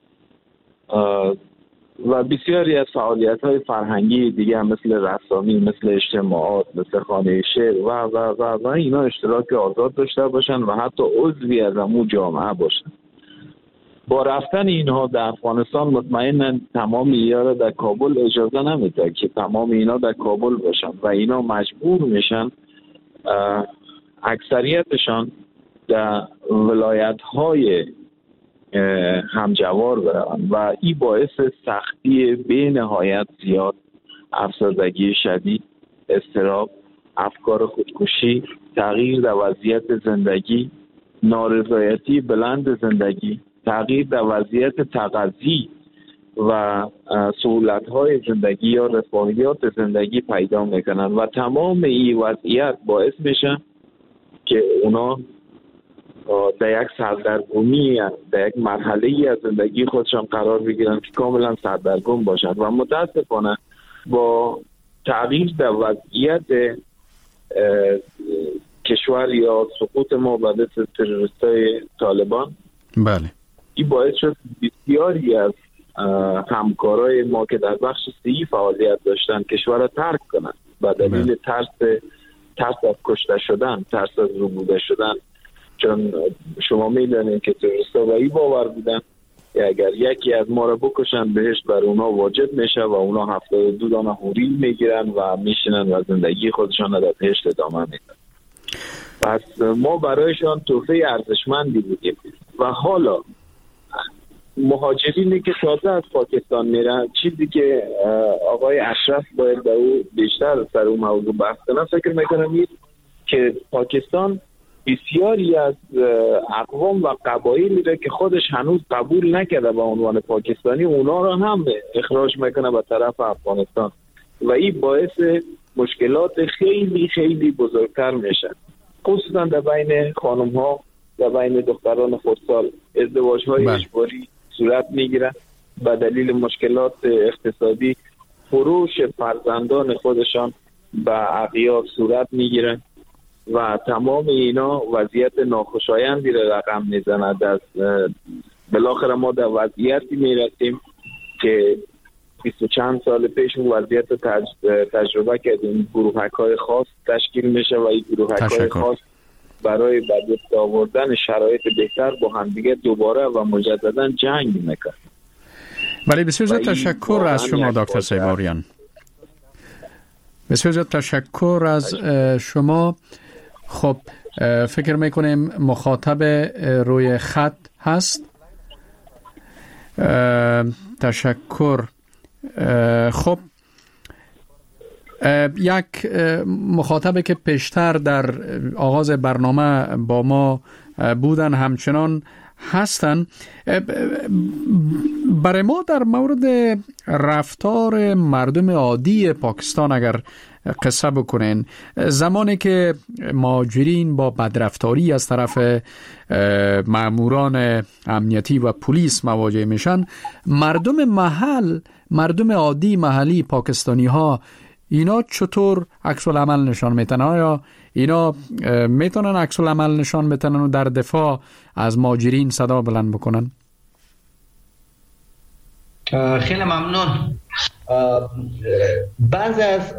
و بسیاری از فعالیت‌های فرهنگی دیگه هم مثل رسامی، مثل اجتماعات، مثل خانه شعر و و و و اینا اشتراک آزاد داشته باشن و حتی عضوی از همون جامعه باشن. با رفتن اینها در افغانستان مطمئناً تمام اینا را در کابل اجازه نمیده که تمام اینا در کابل باشن و اینا مجبور میشن اکثریتشان در ولایت‌های همجوار برن و این باعث سختی به نهایت زیاد، افسردگی شدید، اضطراب، افکار خودکشی، تغییر در وضعیت زندگی، نارضایتی بلند زندگی، تغییر در وضعیت تقاضی و سهولت‌های زندگی یا رفاهیات زندگی پیدا میکنن و تمام این وضعیت باعث میشه که اونا در یک سردرگمی، در یک مرحله ای از زندگی خودشان قرار بگیرن که کاملا سردرگم باشند و متاسفانه با تغییر در وضعیت کشور یا سقوط ما به دست تروریستای طالبان، بله، این باعث شد بسیاری از همکارای ما که در بخش سی فعالیت داشتن کشور را ترک کنند و دلیل ترس ترس از کشته شدن، ترس از روبوده شدن. چون شما میدونید که تروریستا و این باور بودن که اگر یکی از ما را بکشن بهشت بر اونا واجب میشه و اونا هفتاد و دو دانه حوری میگیرن و میشینن و زندگی خودشان را در بهشت ادامه میدن. پس ما برایشان تحفه ارزشمندی بودیم و حالا مهاجرینی که تازه از پاکستان میرن، چیزی که آقای اشرف باید به او بیشتر سر اون موضوع بحث کنم، فکر میکنم این که پاکستان بسیاری از اقوام و قبایلی را که خودش هنوز قبول نکرده به عنوان پاکستانی، اونا را هم اخراج میکنه به طرف افغانستان و این باعث مشکلات خیلی خیلی بزرگتر میشه، خصوصا در بین خانم ها و بین دختران خردسال. ازدواج های اجباری صورت میگیره به دلیل مشکلات اقتصادی، فروش فرزندان خودشان به اغیار صورت میگیره و تمام اینا وضعیت ناخوشایندی را رقم میزند. از بالاخره ما در وضعیتی میرسیم که بیست و چند سال پیش اون وضعیت تج... تجربه کردیم. گروهک های خاص تشکیل میشه و این گروهک های خاص برای به دست آوردن شرایط بهتر با هم دیگه دوباره و مجددا جنگ میکنه. ولی بسیار زیاد تشکر از شما دکتر سیباریان. بسیار زیاد تشکر از شما. خب فکر میکنیم مخاطب روی خط هست. تشکر. خب یک مخاطبه که پیشتر در آغاز برنامه با ما بودن همچنان هستن. برای ما در مورد رفتار مردم عادی پاکستان اگر قصه بکنین، زمانی که مهاجرین با بدرفتاری از طرف ماموران امنیتی و پلیس مواجه میشن، مردم محل، مردم عادی محلی پاکستانی ها، اینا چطور عکس العمل نشان میتن؟ آیا اینا میتونن عکس العمل نشان بتنن و در دفاع از مهاجرین صدا بلند بکنن؟ خیلی ممنون. بعضی از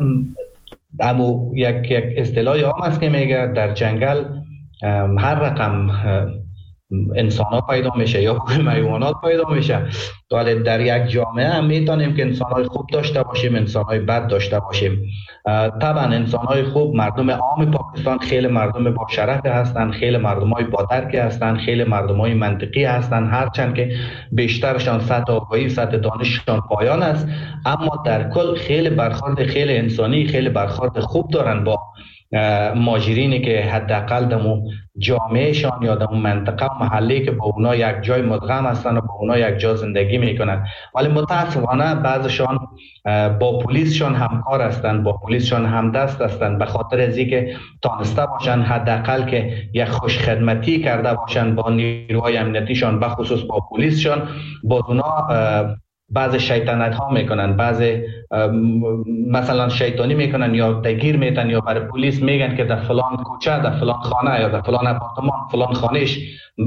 امو یک یک اصطلاح عام است که میگه در جنگل هر رقم انسان ها پیدا میشه یا حیوانات پیدا میشه، ولی در یک جامعه هم میتونیم که انسان های خوب داشته باشیم، انسان های بد داشته باشیم. طبعا انسان های خوب مردم عام پاکستان خیلی مردم با شرف هستند، خیلی مردم های با درک هستند، خیلی مردم های منطقی هستند، هرچند که بیشترشان سطح آگاهی سطح دانششان پایان است، اما در کل خیلی برخورد خیلی انسانی، خیلی برخورد خوب دارن با مهاجرینی که حداقل دمو جامعهشان یا دمو منطقه و محله که با اونا یک جای مدغم هستن و با اونا یک جا زندگی میکنن، ولی متاسفانه بعضشان با پلیسشان همکار هستند، با پلیسشان همدست هستند، به خاطر از اینکه تانسته باشن حداقل که یک خوش خدمتی کرده باشن با نیروهای امنیتیشان، به خصوص با پلیسشان، با اونا بعض شیطنت ها میکنن، بعض مثلا شیطانی میکنن یا دگیر میتن یا برای پلیس میگن که در فلان کوچه، در فلان خانه یا در فلان اپارتمان فلان خانهش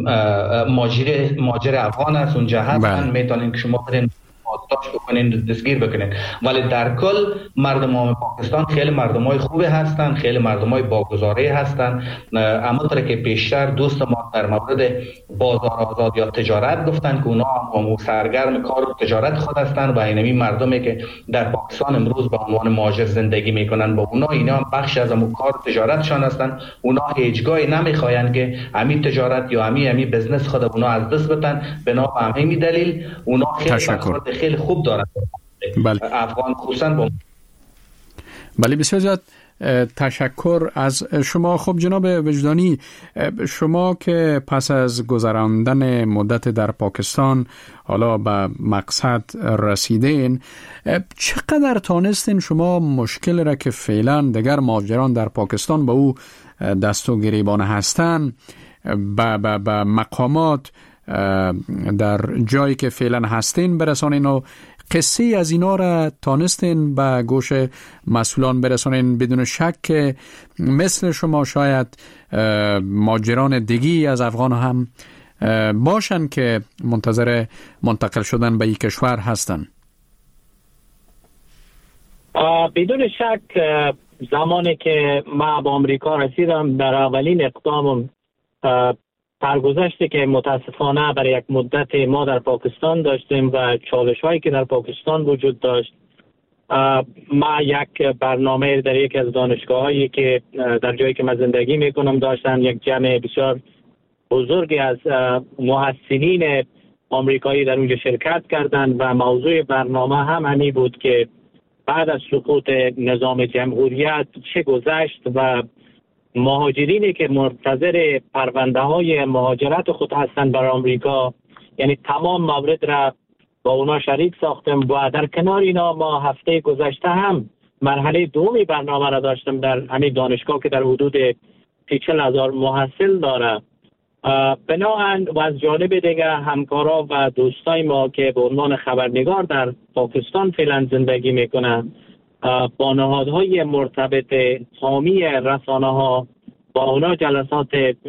ماجر ماجر افغان است، اونجا هستن، میتونین که شما برین بازداشت بکنین، دستگیر بکنین. ولی در کل مردم پاکستان خیلی مردمای خوبی هستن، خیلی مردمای باگزاری هستن. همونطور که پیشتر دوست ما در مورد بازار آزاد یا تجارت گفتن که اونا هم سرگرم کار تجارت خود هستن و اینمی مردمی که در پاکستان امروز به عنوان مهاجر زندگی میکنن با اونا، اینا هم بخش از اون کار تجارتشان هستن. اونا هیچگاهی نمیخواین که همین تجارت یا همین همین بزنس خود اونا از دست بدن. بنا به همین دلیل اونا خیلی خیلی خوب دارن. بله. افغان خصوصا با بله بسیار زیاد تشکر از شما. خب جناب وجدانی، شما که پس از گذراندن مدت در پاکستان حالا به مقصد رسیدین، چقدر تانستین شما مشکل را که فعلا دیگر مهاجران در پاکستان به او دست و گریبان هستن به با با مقامات در جایی که فعلا هستین برسانین و قصه از اینا را تانستین به گوش مسئولان برسانین؟ بدون شک که مثل شما شاید مهاجران دیگی از افغان هم باشن که منتظر منتقل شدن به این کشور هستن. بدون شک زمانی که ما به آمریکا رسیدم، در اولین اقدامم سرگذشتی که متاسفانه برای یک مدت ما در پاکستان داشتیم و چالش هایی که در پاکستان وجود داشت، ما یک برنامه در یک از دانشگاه هایی که در جایی که من زندگی میکنم داشتن، یک جمع بسیار بزرگی از محسنین آمریکایی در اونجا شرکت کردند و موضوع برنامه هم همی بود که بعد از سقوط نظام جمهوریت چه گذشت و مهاجرینی که منتظر پرونده های مهاجرت خود هستند بر آمریکا، یعنی تمام موارد را با اونا شریک ساختم و در کنار اینا ما هفته گذشته هم مرحله دومی برنامه را داشتم در همین دانشگاه که در حدود چهل هزار محصل داره. بنابراین و از جانب دیگه همکارا و دوستای ما که به عنوان خبرنگار در پاکستان فعلا زندگی میکنن، با نهادهای مرتبط حامی رسانه ها با اونا جلسات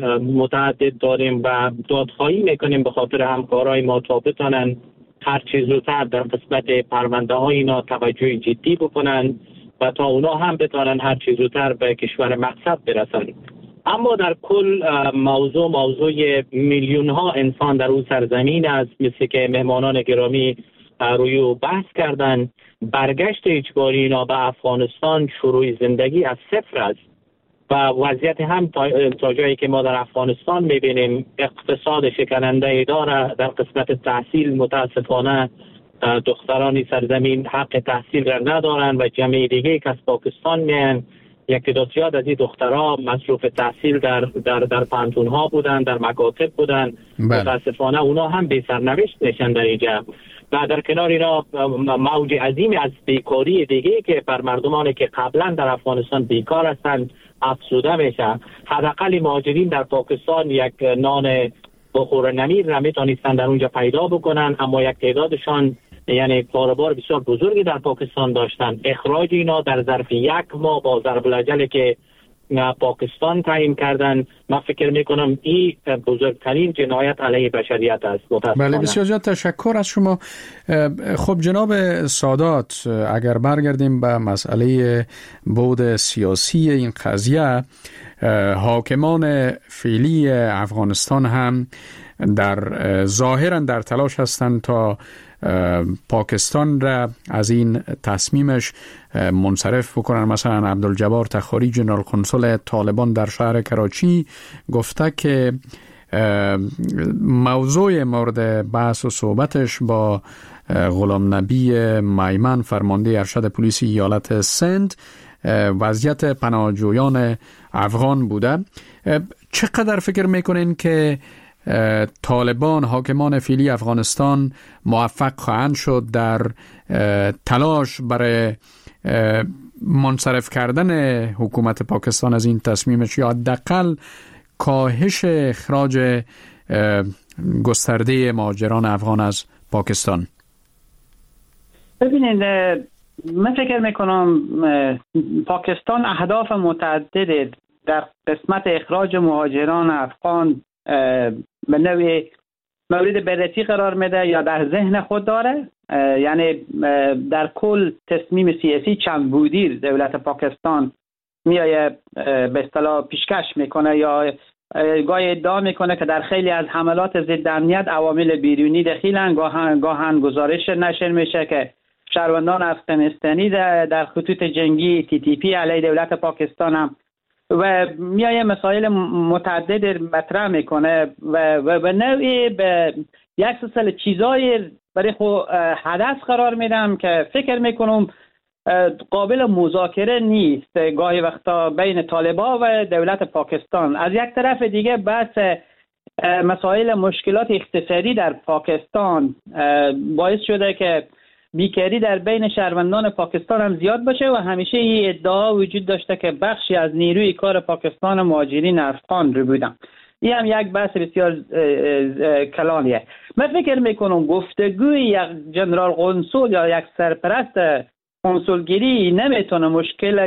متعدد داریم و دادخواهی میکنیم به خاطر همکارای ما تا بتونن هر چیز زودتر در قسمت پرونده های اینا توجه جدی بکنن و تا اونا هم بتونن هر چیز زودتر به کشور مقصد برسن. اما در کل موضوع موضوع میلیون ها انسان در اون سرزمین است، مثل که مهمانان گرامی روی بحث کردن. برگشت اجباری اینا به افغانستان شروع زندگی از صفر است و وضعیت هم تا جایی که ما در افغانستان میبینیم اقتصاد شکننده ای داره. در قسمت تحصیل متاسفانه دختران سرزمین حق تحصیل را ندارن و جمعی دیگه که از پاکستان میان، یک تعداد زیاد از این دخترها مصروف تحصیل در در در پانتون ها بودن، در مکاتب بودن. متاسفانه اونا هم بی سرنوشت نشن در اینجا و در کنار اینا موج عظیمی از بیکاری دیگه که بر مردمانی که قبلا در افغانستان بیکار هستند افزوده میشه. حداقل مهاجرین در پاکستان یک نان بخور نمیر را میتونستن در اونجا پیدا بکنن، اما یک تعدادشان یعنی کاروبار بسیار بزرگی در پاکستان داشتن. اخراج اینا در ظرف یک ماه با ضرب الاجلی که پاکستان تعیین کردن. من فکر میکنم این بزرگترین جنایت علیه بشریت است. بله، بسیار زیاد تشکر از شما. خب جناب سادات، اگر برگردیم به مسئله بود سیاسی این قضیه، حاکمان فعلی افغانستان هم در ظاهرا در تلاش هستند تا پاکستان را از این تصمیمش منصرف بکنن. مثلا عبدالجبار تخاری، جنرال کنسول طالبان در شهر کراچی، گفته که موضوع مورد بحث و صحبتش با غلام نبی میمن، فرمانده ارشد پلیس ایالت سند، وضعیت پناهجویان افغان بوده. چقدر فکر میکنین که طالبان، حاکمان فعلی افغانستان، موفق خواهند شد در تلاش برای منصرف کردن حکومت پاکستان از این تصمیمش، یا حداقل کاهش اخراج گسترده مهاجران افغان از پاکستان؟ ببینید، من فکر میکنم پاکستان اهداف متعدد در قسمت اخراج مهاجران افغان به نوع مورد بررسی قرار میده یا در ذهن خود داره. یعنی در کل تصمیم سیاسی چند بودی دولت پاکستان میایه به اصطلاح پیشکش میکنه یا گاهی ادعا میکنه که در خیلی از حملات ضد امنیت عوامل بیرونی دخیلن. گاهن گاهن گزارش نشر میشه که شهروندان افغانستانی در خطوط جنگی تی تی پی علیه دولت پاکستان هم و میایه مسائل متعدد مطرح میکنه و و به نوعی به یک سلسله چیزای برای خود هدف قرار میدم که فکر میکنم قابل مذاکره نیست گاهی وقتا بین طالبان و دولت پاکستان. از یک طرف دیگه بحث مسائل مشکلات اقتصادی در پاکستان باعث شده که بیکاری در بین شهروندان پاکستان هم زیاد باشه و همیشه این ادعا وجود داشته که بخشی از نیروی کار پاکستان مهاجرین افغان رو بودن. این هم یک بحث بسیار کلانیه. من فکر میکنم گفتگوی یک جنرال قنصل یا یک سرپرست کنسولگری نمیتونه مشکل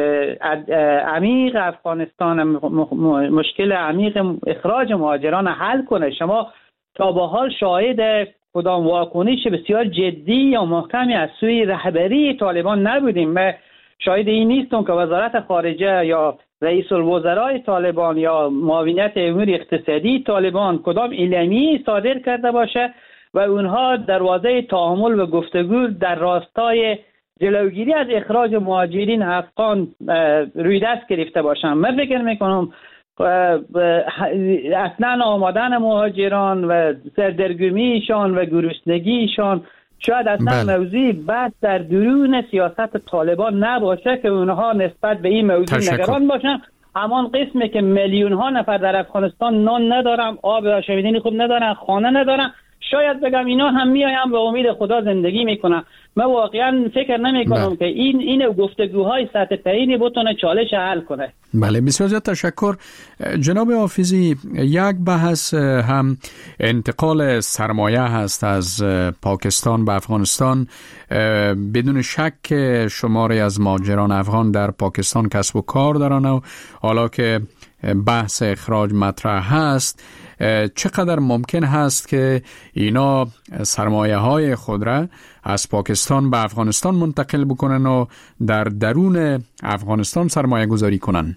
عمیق افغانستان، مشکل عمیق اخراج مهاجران حل کنه. شما تا به حال شاهد کدام واکنش بسیار جدی یا محکمی از سوی رهبری طالبان نبودیم. من شاهد این نیستم که وزارت خارجه یا رئیس الوزراء طالبان یا معاونیت امور اقتصادی طالبان کدام اعلامیه صادر کرده باشه و اونها دروازه تعامل و گفتگو در راستای جلوگیری از اخراج مهاجرین افغان روی دست گرفته باشن. من فکر میکنم اصلا آمدن مهاجران و سردرگمیشان و گرسنگیشان شاید اصلا بله. موضوع بحث در درون سیاست طالبان نباشه که اونها نسبت به این موضوع نگران باشن. همان قسمه که میلیون ها نفر در افغانستان نان ندارن، آب شمیدنی خوب ندارن، خانه ندارن، شاید بگم اینا هم میایم به امید خدا زندگی میکنن. من واقعا فکر نمی کنم که این این گفتگوهای سطح پایینی بتونه چالش حل کنه. بله، بسیار زیاد تشکر. جناب حافظی، یک بحث هم انتقال سرمایه هست از پاکستان به افغانستان. بدون شک شماری از مهاجران افغان در پاکستان کسب و کار دارن و حالا که بحث اخراج مطرح هست، چقدر ممکن هست که اینا سرمایه های خود را از پاکستان به افغانستان منتقل بکنن و در درون افغانستان سرمایه گذاری کنن؟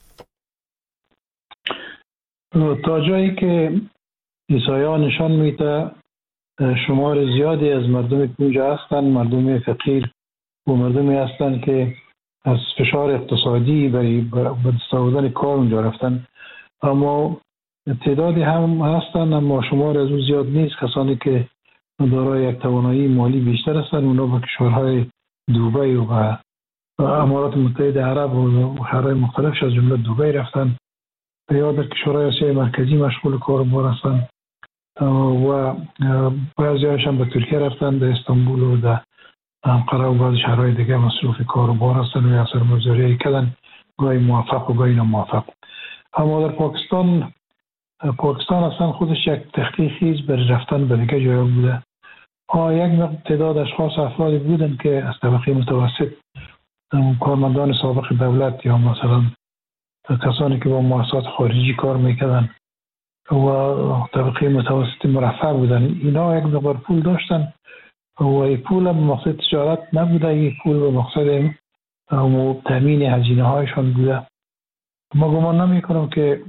تا جایی که ایسایا نشان میده شمار زیادی از مردم که اونجا هستن مردم فقیر و مردمی هستن که از فشار اقتصادی برای به دست آوردن کار اونجا رفتن، اما تعدادی هم هستن اما شمار از اون زیاد نیست. کسانی که دارای یک توانایی مالی بیشتر هستن اونا به کشورهای دبی و امارات متحده عرب و شهرهای مختلفش از جمله دبی رفتن یا در کشورهای آسیای مرکزی مشغول کار و بار هستن و بعضی هاشم به ترکیه رفتن، به استانبول و در انقره و بعضی شهرهای دیگه مصروف کار و بار هستن و یا سرمایه‌گذاری کردن، گاهی موفق و گاهی ناموفق. اما در پاکستان پاکستان اصلا خودش یک تحقیقی برای رفتن به دیگه جای بوده. ها یک تعداد اشخاص افرادی بودن که از طبقه متوسط کارمندان سابق دولت یا مثلا کسانی که با مؤسسات خارجی کار میکردن و طبقه متوسط مرفه بودن، اینا یک مقدار پول داشتن و این پول به مقصد تجارت نبوده، این پول به مقصد تامین هزینه هایشان بوده. ما گمان نمی کنم که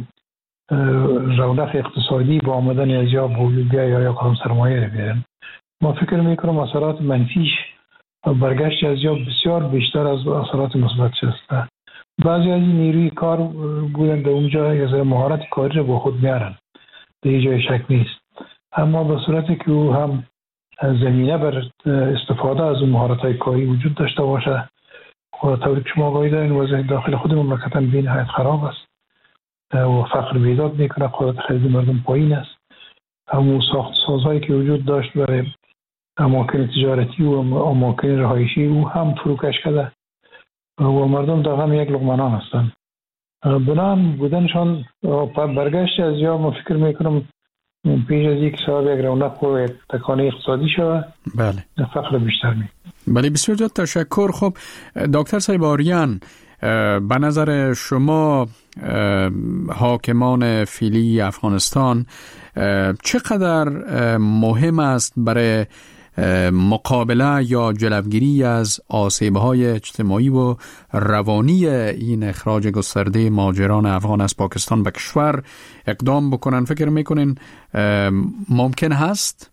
رونق اقتصادی با آمدن از یا بوجود بیاید یا کدام سرمایه رو بیارن. ما فکر می کنم اثرات منفیش برگشت از یا بسیار بیشتر از اثرات مثبتش است. بعضی از این نیروی کار بودن در اونجا از مهارت کاری رو با خود میارن، در جای شک نیست، اما به صورتی که او هم زمینه بر استفاده از اون مهارت های کاری وجود داشته باشه و طوری که شما آگاهی دارین وضعیت داخل خود مملکت هم به نهایت خراب است و فقر بیداد میکنه، قدرت خریدی مردم پایین است. همون ساخت سازهایی که وجود داشت برای اماکن تجارتی و اماکن رهایشی او هم فروکش کرده و مردم در هم یک لقمه هستند. بنان بودنشان برگشت از یا ما فکر میکنم پیش از یک سال یک رونق و تکانه اقتصادی شود، بله، فقر بیشتر می. بله، بسیار زیاد تشکر. خب دکتر صاحب آریان، به نظر شما حاکمان فعلی افغانستان چقدر مهم است برای مقابله یا جلوگیری از آسیب‌های اجتماعی و روانی این اخراج گسترده مهاجران افغان از پاکستان به کشور اقدام بکنن؟ فکر میکنین ممکن هست؟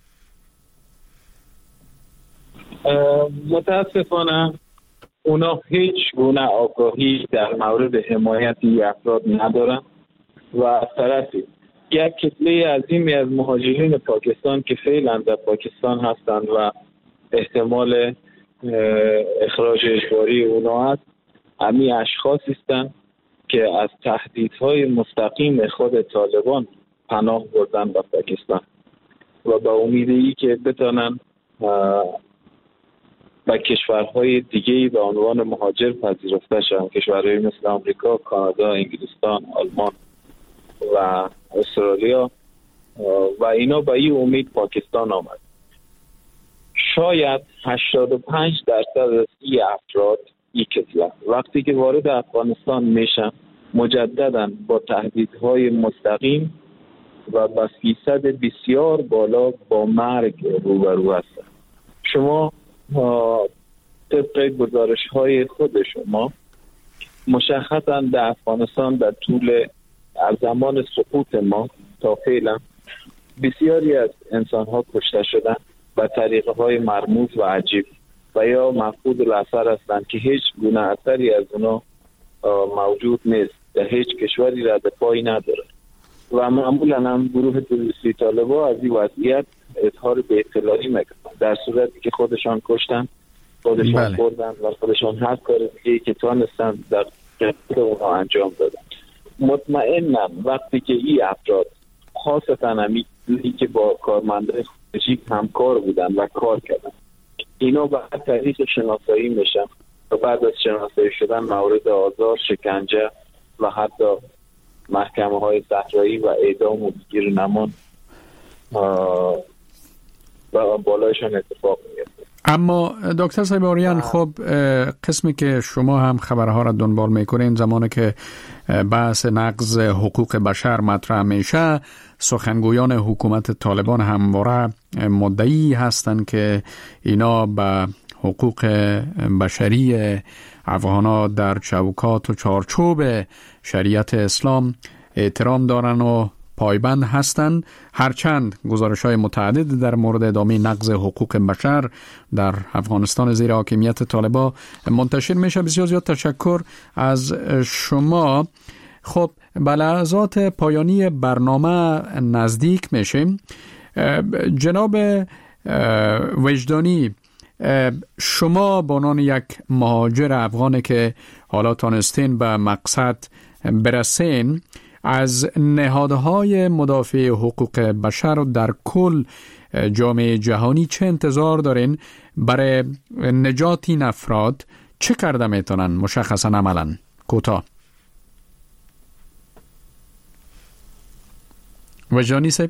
متاسفانه اونا هیچ گونه آگاهی در مورد حمایت این افراد ندارن و از طرفی یک کتله عظیمی از مهاجرین پاکستان که فعلا در پاکستان هستند و احتمال اخراج اجباری اونا هست، همین اشخاص هستند که از تهدیدهای مستقیم خود طالبان پناه بردن به پاکستان و با امیدی که بتانن به کشورهای دیگه‌ای به عنوان مهاجر پذیرفته شوند، کشورهای مثل آمریکا، کانادا، انگلستان، آلمان و استرالیا، و اینا با این امید پاکستان آمد. شاید هشتاد و پنج درصد از این افراد این کتله وقتی که وارد افغانستان میشن مجددا با تهدیدهای مستقیم و با فیصد بسیار بالا با مرگ روبرو هستند. شما طبق گزارش های خود شما مشخصا در افغانستان در طول از زمان سقوط ما تا فعلا بسیاری از انسان ها کشته شدن به طریقه های مرموز و عجیب و یا مفقود الاثر هستند که هیچ گونه اثری از اونا موجود نیست، در هیچ کشوری را دفاعی نداره و معمولا هم گروه تروریستی طالبان از این وضعیت اظهار به اطلاعی میکنن در صورتی که خودشان کشتن، خودشان بردن و خودشان هر کار دیگه‌ای که توانستن در قبل اونا انجام دادن. مطمئنم وقتی که این افراد خاصتا همی که با کارمندای خارجی همکار بودن و کار کردن، اینا بعد طریق شناسایی میشن و بعد از شناسایی شدن مورد آزار، شکنجه و حتی محکمه های صحرایی و اعدام و گیر نمان و بالایشان اتفاق میفته. اما دکتر صاحب آریان، خب قسمی که شما هم خبرها را دنبال میکنین، زمانی که بحث نقض حقوق بشر مطرح میشه، سخنگویان حکومت طالبان همواره مدعی هستند که اینا به حقوق بشری افغانا در چوکات و چارچوب شریعت اسلام احترام دارن و پایبند هستند، هرچند گزارش‌های متعدد در مورد ادامه نقض حقوق بشر در افغانستان زیر حاکمیت طالبان منتشر میشه. بسیار زیاد تشکر از شما. خب به لحظات پایانی برنامه نزدیک میشیم. جناب وجدانی، شما به عنوان یک مهاجر افغانی که حالا تانستین به مقصد برسین، از نهادهای مدافع حقوق بشر و در کل جامعه جهانی چه انتظار دارین برای نجات این افراد؟ چه کرده میتونن مشخصا عملا؟ کوتاه. وجدانی صاحب؟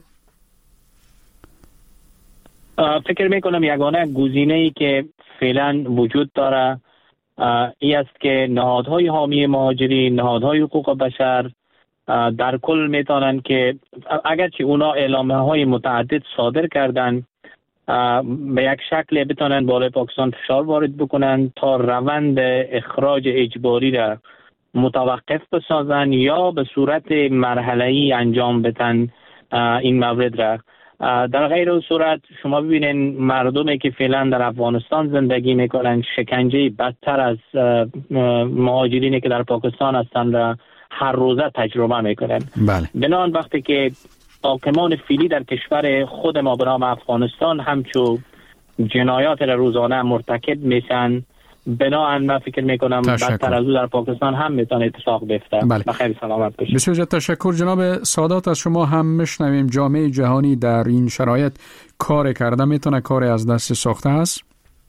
فکر میکنم یگانه گزینه‌ای که فعلا وجود داره این است که نهادهای حامی مهاجرین، نهادهای حقوق بشر در کل میتونن که اگرچه اونا اعلامیه های متعدد صادر کردن به یک شکل بتونن بالای پاکستان فشار وارد بکنن تا روند اخراج اجباری را متوقف بسازن یا به صورت مرحله‌ای انجام بدن این مورد را. در غیر اون صورت شما ببینین مردمی که فعلا در افغانستان زندگی میکنن شکنجه بدتر از مهاجرینی که در پاکستان هستن را هر روزه تجربه میکنن. بله. بنابراین وقتی که حاکمان فعلی در کشور خود ما به نام افغانستان همچو جنایات را روزانه مرتکب میشن، بنابراین من فکر میکنم بدتر از او در پاکستان هم میتونه اتفاق بیفته. بله. بخیر سلامت باشید. بسیار تشکر جناب سادات. از شما هم میشنویم جامعه جهانی در این شرایط کار کرده میتونه کار از دست ساخته است؟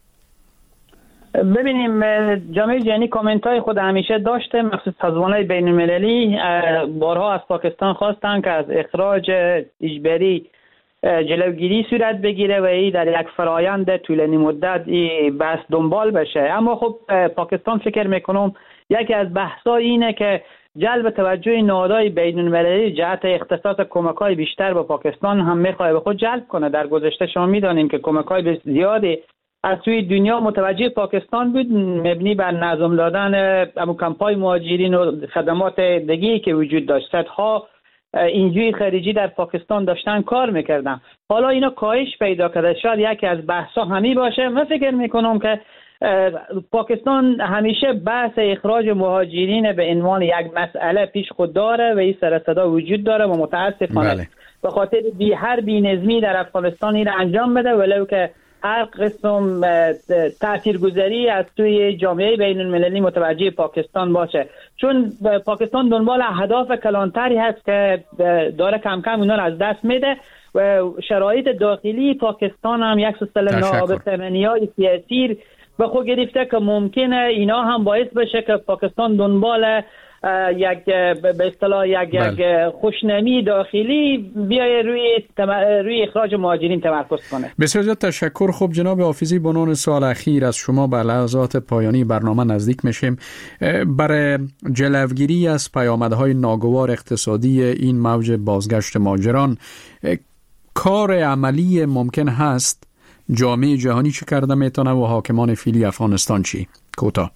ببینیم جامعه جهانی کامنت های خود همیشه داشته، مخصوص سازمان‌های بین المللی بارها از پاکستان خواستن که از اخراج اجباری جلوگیری صورت بگیره و این در یک فرایند طولانی مدت این بحث دنبال بشه. اما خب پاکستان فکر میکنم یکی از بحث‌ها اینه که جلب توجه نهادهای بین المللی جهت اختصاص کمک‌های بیشتر به پاکستان هم میخواد به خود جلب کنه. در گذشته شما میدانیم که کمک‌های زیادی از توی دنیا متوجه پاکستان بود، مبنی بر نظم دادن امو کمپای مهاجرین و خدمات دیگه‌ای که وجود داشت. صدها اینجوی خارجی در پاکستان داشتن کار میکردن. حالا اینا کاهش پیدا کرده. شاید یکی از بحث‌ها همی باشه. من فکر میکنم که پاکستان همیشه بحث اخراج مهاجرین به عنوان یک مسئله پیش خود داره و این سر صدا وجود داره و متاسفانه بله. به خاطر بی هر بی‌نظمی در افغانستان این انجام بده، ولو که هر قسم تاثیرگذاری از توی جامعه بین المللی متوجه پاکستان باشه، چون پاکستان دنبال اهداف کلانتری هست که داره کم کم اونا رو از دست میده و شرایط داخلی پاکستان هم یک سلسله نابسامانی‌های سیاسی به خود گرفته که ممکنه اینا هم باعث بشه که پاکستان دنبال یک به اصطلاح یک یک خوشنمی داخلی بیای روی تم... روی اخراج مهاجرین تمرکز کنه. بسیار زیاد تشکر. خب جناب حافظی، بنان سال اخیر از شما به لحظات پایانی برنامه نزدیک میشیم. برای جلوگیری از پیامدهای ناگوار اقتصادی این موج بازگشت مهاجران کار عملی ممکن هست جامعه جهانی چی کرده میتونه و حاکمان فعلی افغانستان چی؟ کوتاه.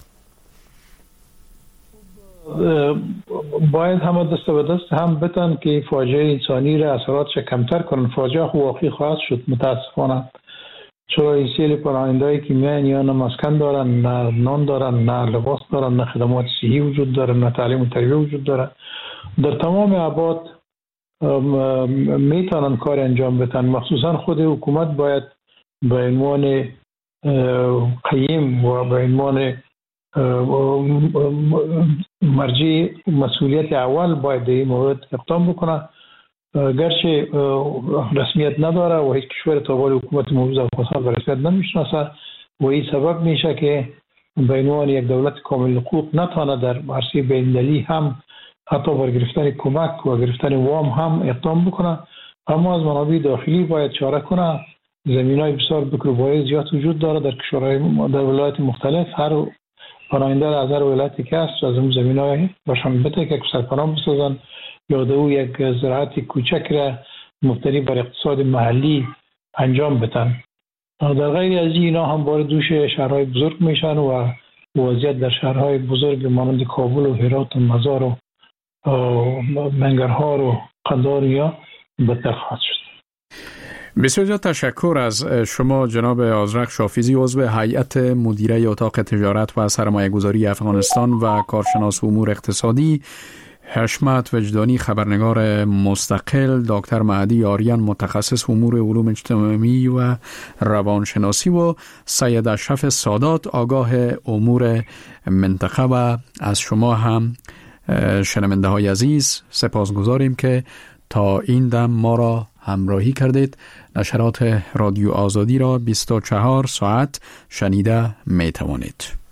باید همه دست به دست هم بتن که فاجعه انسانی را اثراتش کمتر کنن. فاجعه واقعی خواهد شد متاسفانه، چرا این سیل پناهنده‌ای که میان یا نه مسکن دارن، نه نان دارن، نه لباس دارن، نه خدمات صحی وجود داره، نه تعلیم و تربیه وجود داره. در تمام ابعاد میتونن کار انجام بدن. مخصوصا خود حکومت باید به عنوان قیم و به عنوان مرجع مسئولیت اول باید در این مورد اقدام بکنه. گرچه رسمیت نداره و هیچ کشور تا حال حکومت موجود افغانستان به رسمیت نمیشناسه و این سبب میشه که به عنوان یک دولت کامل حقوق نتونه در عرصه بین‌المللی هم حتی بر گرفتن کمک و گرفتن وام هم اقدام بکنه. اما از منابع داخلی باید چاره کنه. زمینای بسیار بکربایی زیاد وجود داره در کشورهای در ولایات مختلف. هر پناهنده از هر ولایتی که است از اون زمینای باشن بده که سرپناه بسازن یا دو یک زراعت کوچک را مبتنی بر اقتصاد محلی انجام بدن. در غیر از اینا هم بار دوش شهرهای بزرگ میشن و وضعیت در شهرهای بزرگ مانند کابل و هرات و مزار و ننگرهار و قندهار یا بدتر خواهد شد. بسیار تشکر از شما جناب آذرق شافیزی، عضو هیئت مدیره اتاق تجارت و سرمایه گذاری افغانستان و کارشناس امور اقتصادی، حشمت وجدانی خبرنگار مستقل، دکتر مهدی آریان متخصص امور علوم اجتماعی و روانشناسی و سید اشرف سادات آگاه امور منطقه و از شما هم شنونده های عزیز سپاسگزاریم که تا این دم ما را همراهی کردید. نشرات رادیو آزادی را بیست و چهار ساعت شنیده می توانید.